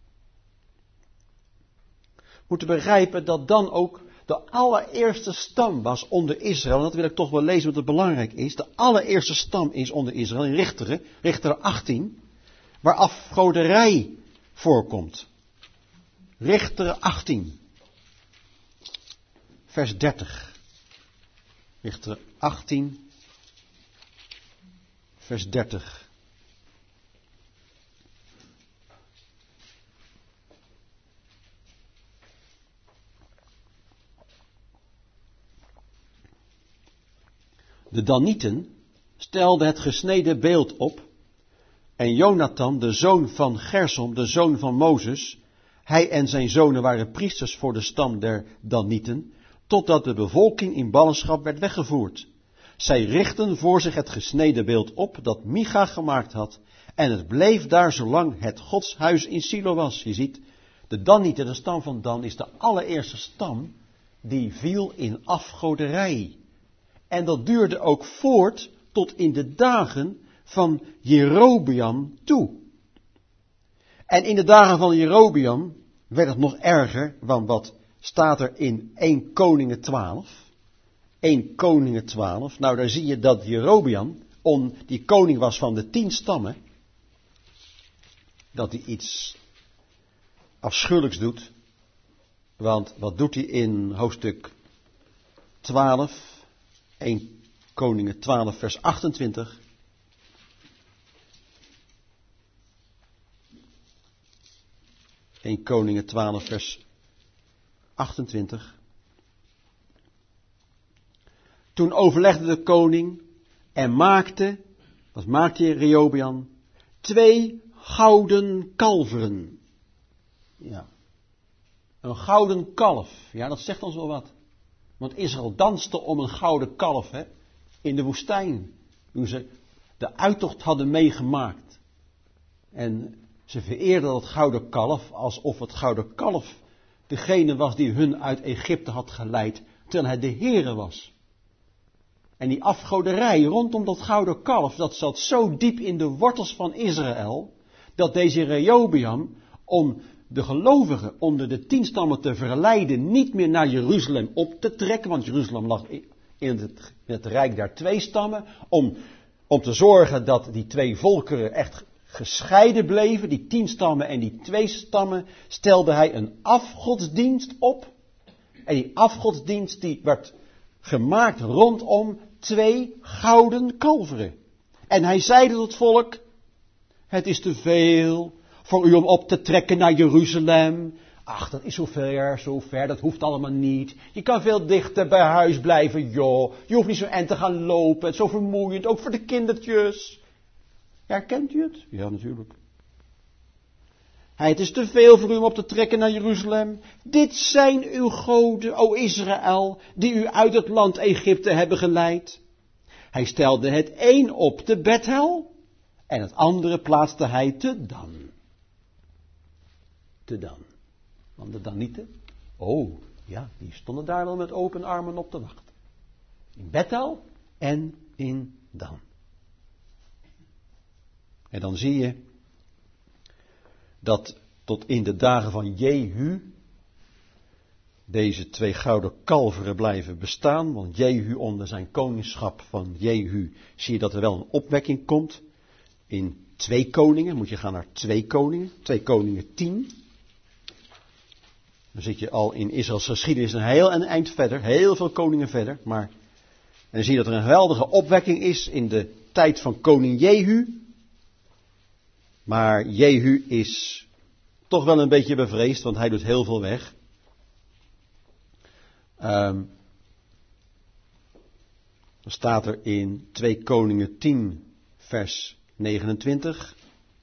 We moeten begrijpen dat Dan ook de allereerste stam was onder Israël. En dat wil ik toch wel lezen, wat het belangrijk is. De allereerste stam is onder Israël in Richteren 18. Waar afgoderij voorkomt. Richteren 18. Vers 30. Richteren 18. Vers 30. De Danieten stelden het gesneden beeld op. En Jonathan, de zoon van Gersom, de zoon van Mozes, hij en zijn zonen waren priesters voor de stam der Danieten, totdat de bevolking in ballingschap werd weggevoerd. Zij richtten voor zich het gesneden beeld op dat Micha gemaakt had, en het bleef daar zolang het godshuis in Silo was. Je ziet, de Danieten, de stam van Dan, is de allereerste stam die viel in afgoderij. En dat duurde ook voort tot in de dagen van Jerobeam toe. En in de dagen van Jerobeam werd het nog erger, want wat staat er in 1 Koningen 12? 1 Koningen 12, nou daar zie je dat Jerobeam, die koning was van de 10 stammen, dat hij iets afschuwelijks doet. Want wat doet hij in hoofdstuk 12, 1 Koningen 12 vers 28. 1 Koningen 12 vers 28. Toen overlegde de koning en wat maakte Rehoboam? 2 gouden kalveren. Ja. Een gouden kalf. Ja, dat zegt ons wel wat. Want Israël danste om een gouden kalf, in de woestijn. Toen ze de uittocht hadden meegemaakt. En ze vereerden dat gouden kalf alsof het gouden kalf degene was die hun uit Egypte had geleid, terwijl hij de Heere was. En die afgoderij rondom dat gouden kalf, dat zat zo diep in de wortels van Israël, dat deze Rehoboam, om de gelovigen onder de 10 stammen te verleiden, niet meer naar Jeruzalem op te trekken, want Jeruzalem lag in het rijk der 2 stammen, om te zorgen dat die 2 volkeren echt gescheiden bleven, die 10 stammen en die 2 stammen, stelde hij een afgodsdienst op. En die afgodsdienst die werd gemaakt rondom 2 gouden kalveren. En hij zeide tot het volk, het is te veel voor u om op te trekken naar Jeruzalem. Ach, dat is zo ver, dat hoeft allemaal niet. Je kan veel dichter bij huis blijven, joh. Je hoeft niet zo eind te gaan lopen, het is zo vermoeiend, ook voor de kindertjes. Herkent u het? Ja, natuurlijk. Het is te veel voor u om op te trekken naar Jeruzalem. Dit zijn uw goden, o Israël, die u uit het land Egypte hebben geleid. Hij stelde het een op te Bethel en het andere plaatste hij te Dan. Te Dan. Want de Danieten, die stonden daar wel met open armen op te wachten. In Bethel en in Dan. En dan zie je dat tot in de dagen van Jehu deze 2 gouden kalveren blijven bestaan. Want Jehu, onder zijn koningschap van Jehu, zie je dat er wel een opwekking komt. In 2 koningen, moet je gaan naar 2 koningen. 2 koningen 10. Dan zit je al in Israëls geschiedenis een heel eind verder, heel veel koningen verder. En dan zie je dat er een geweldige opwekking is in de tijd van koning Jehu. Maar Jehu is toch wel een beetje bevreesd, want hij doet heel veel weg. Dan staat er in 2 Koningen 10 vers 29.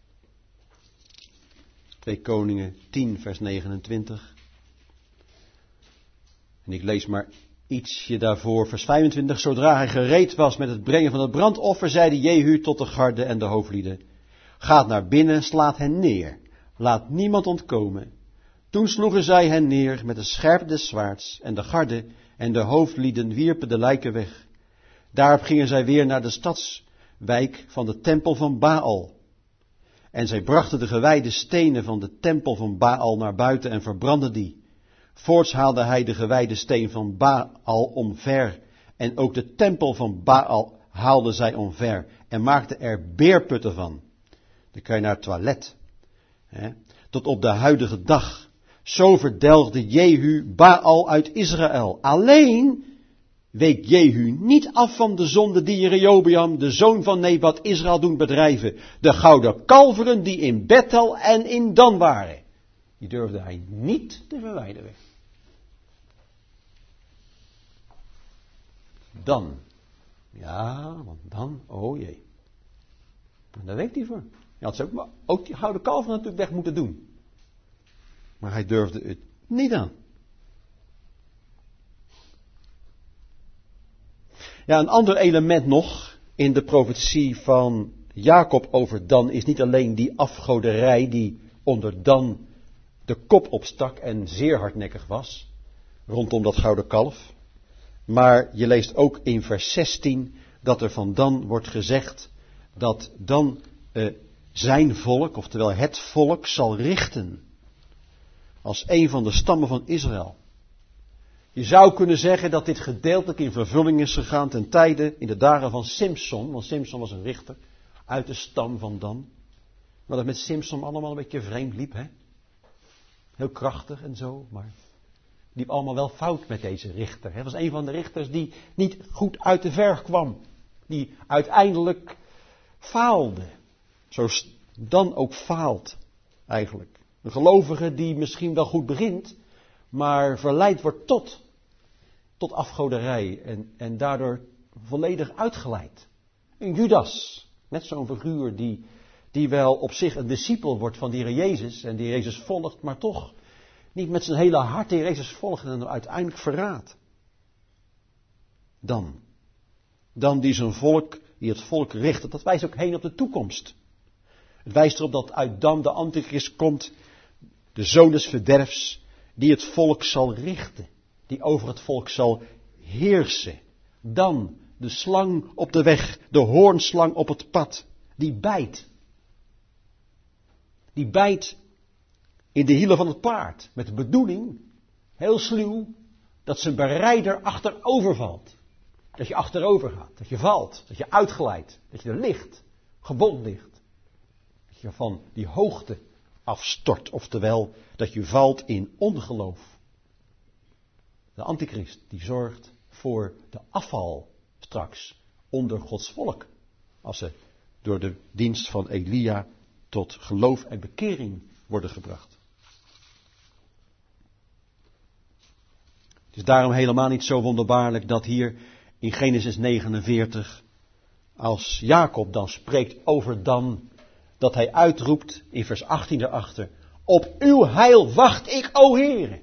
2 Koningen 10 vers 29. En ik lees maar Ietsje daarvoor, vers 25, zodra hij gereed was met het brengen van het brandoffer, zeide Jehu tot de garde en de hoofdlieden: gaat naar binnen, slaat hen neer, laat niemand ontkomen. Toen sloegen zij hen neer met de scherp des zwaards, en de garde en de hoofdlieden wierpen de lijken weg. Daarop gingen zij weer naar de stadswijk van de tempel van Baal. En zij brachten de gewijde stenen van de tempel van Baal naar buiten en verbrandden die. Voorts haalde hij de gewijde steen van Baal omver. En ook de tempel van Baal haalden zij omver. En maakten er beerputten van. Dan kan je naar het toilet. Tot op de huidige dag. Zo verdelgde Jehu Baal uit Israël. Alleen week Jehu niet af van de zonde die Jerobeam, de zoon van Nebat, Israël doen bedrijven. De gouden kalveren die in Bethel en in Dan waren. Die durfde hij niet te verwijderen. Dan. Ja, want dan, oh jee. En daar week hij voor. Hij had ze ook die gouden kalveren natuurlijk weg moeten doen. Maar hij durfde het niet aan. Ja, een ander element nog in de profetie van Jacob over Dan is niet alleen die afgoderij die onder Dan de kop opstak en zeer hardnekkig was, rondom dat gouden kalf. Maar je leest ook in vers 16 dat er van Dan wordt gezegd dat Dan zijn volk, oftewel het volk, zal richten als een van de stammen van Israël. Je zou kunnen zeggen dat dit gedeeltelijk in vervulling is gegaan ten tijde in de dagen van Simson, want Simson was een richter uit de stam van Dan. Maar dat met Simson allemaal een beetje vreemd liep, hè? Heel krachtig en zo, maar liep allemaal wel fout met deze richter. Hij was een van de richters die niet goed uit de verf kwam, die uiteindelijk faalde. Zo Dan ook faalt eigenlijk. Een gelovige die misschien wel goed begint, maar verleid wordt tot afgoderij en daardoor volledig uitgeleid. Een Judas, net zo'n figuur die wel op zich een discipel wordt van de Heer Jezus en die Jezus volgt, maar toch niet met zijn hele hart de Heer Jezus volgt en uiteindelijk verraadt. Dan die zijn volk, die het volk richt, dat wijst ook heen op de toekomst. Het wijst erop dat uit Dan de antichrist komt, de zoon des verderfs, die het volk zal richten, die over het volk zal heersen. Dan de slang op de weg, de hoornslang op het pad, die bijt. Die bijt in de hielen van het paard, met de bedoeling, heel sluw, dat zijn berijder achterover valt. Dat je achterover gaat, dat je valt, dat je uitglijdt, dat je er ligt, gewond ligt. Dat je van die hoogte afstort, oftewel dat je valt in ongeloof. De antichrist die zorgt voor de afval straks onder Gods volk, als ze door de dienst van Elia tot geloof en bekering worden gebracht. Het is daarom helemaal niet zo wonderbaarlijk dat hier in Genesis 49, als Jacob dan spreekt over Dan, dat hij uitroept in vers 18 erachter: op uw heil wacht ik, o Heere.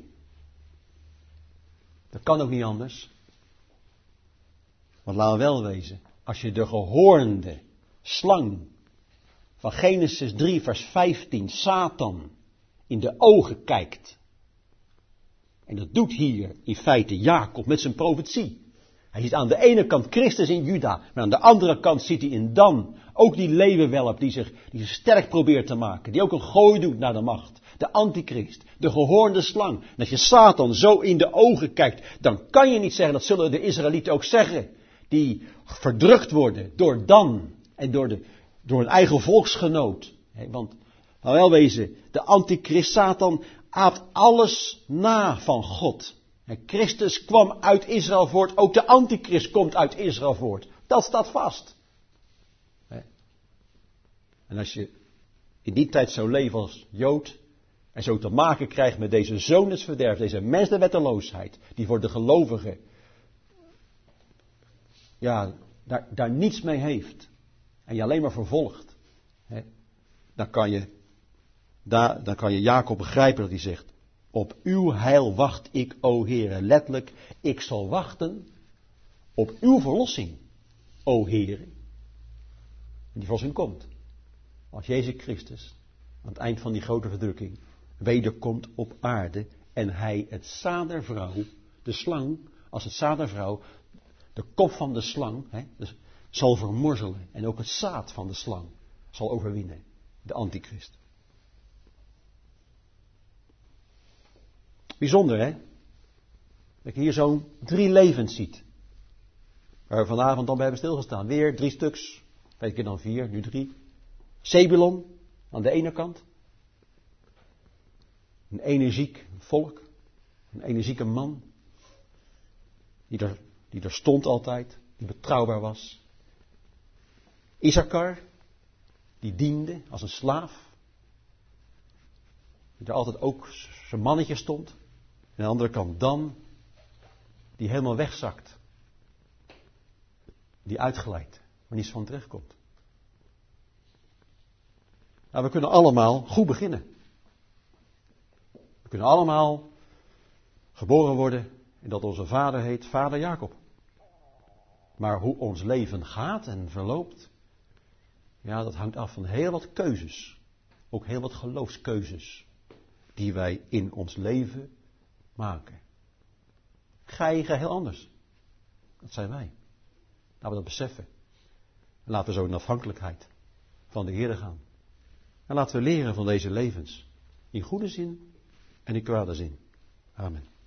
Dat kan ook niet anders. Want laten we wel wezen, als je de gehoornde slang van Genesis 3 vers 15, Satan, in de ogen kijkt. En dat doet hier in feite Jacob met zijn profetie. Hij ziet aan de ene kant Christus in Juda, maar aan de andere kant ziet hij in Dan ook die leeuwenwelp die zich sterk probeert te maken. Die ook een gooi doet naar de macht. De antichrist, de gehoornde slang. En als je Satan zo in de ogen kijkt, dan kan je niet zeggen, dat zullen de Israëlieten ook zeggen, die verdrukt worden door Dan en door een eigen volksgenoot. Want, nou wel wezen, de antichrist Satan aapt alles na van God. En Christus kwam uit Israël voort, ook de antichrist komt uit Israël voort. Dat staat vast. En als je in die tijd zou leven als Jood en zo te maken krijgt met deze zoon des verderfs, deze mens der wetteloosheid, die voor de gelovigen daar niets mee heeft en je alleen maar vervolgt, dan kan je Jacob begrijpen dat hij zegt: Op uw heil wacht ik, o Heere. Letterlijk, ik zal wachten op uw verlossing, o Heere. En die verlossing komt. Als Jezus Christus aan het eind van die grote verdrukking wederkomt op aarde en hij het zadervrouw, de slang, als het zadervrouw, de kop van de slang, dus zal vermorzelen en ook het zaad van de slang zal overwinnen, de antichrist. Bijzonder, hè? Dat je hier zo'n 3 levens ziet. Waar we vanavond dan bij hebben stilgestaan. Weer 3 stuks. 2 keer dan 4, nu 3. Zebulon aan de ene kant. Een energiek volk. Een energieke man. Die er stond altijd. Die betrouwbaar was. Issachar. Die diende als een slaaf. Die er altijd ook zijn mannetje stond. En aan de andere kant Dan. Die helemaal wegzakt. Die uitglijdt. Waar niets van terechtkomt. Nou, we kunnen allemaal goed beginnen. We kunnen allemaal geboren worden en dat onze vader heet Vader Jacob. Maar hoe ons leven gaat en verloopt, ja, dat hangt af van heel wat keuzes. Ook heel wat geloofskeuzes die wij in ons leven maken. Gij heel anders. Dat zijn wij. Laten we dat beseffen. En laten we zo in afhankelijkheid van de Heer gaan. En laten we leren van deze levens. In goede zin en in kwade zin. Amen.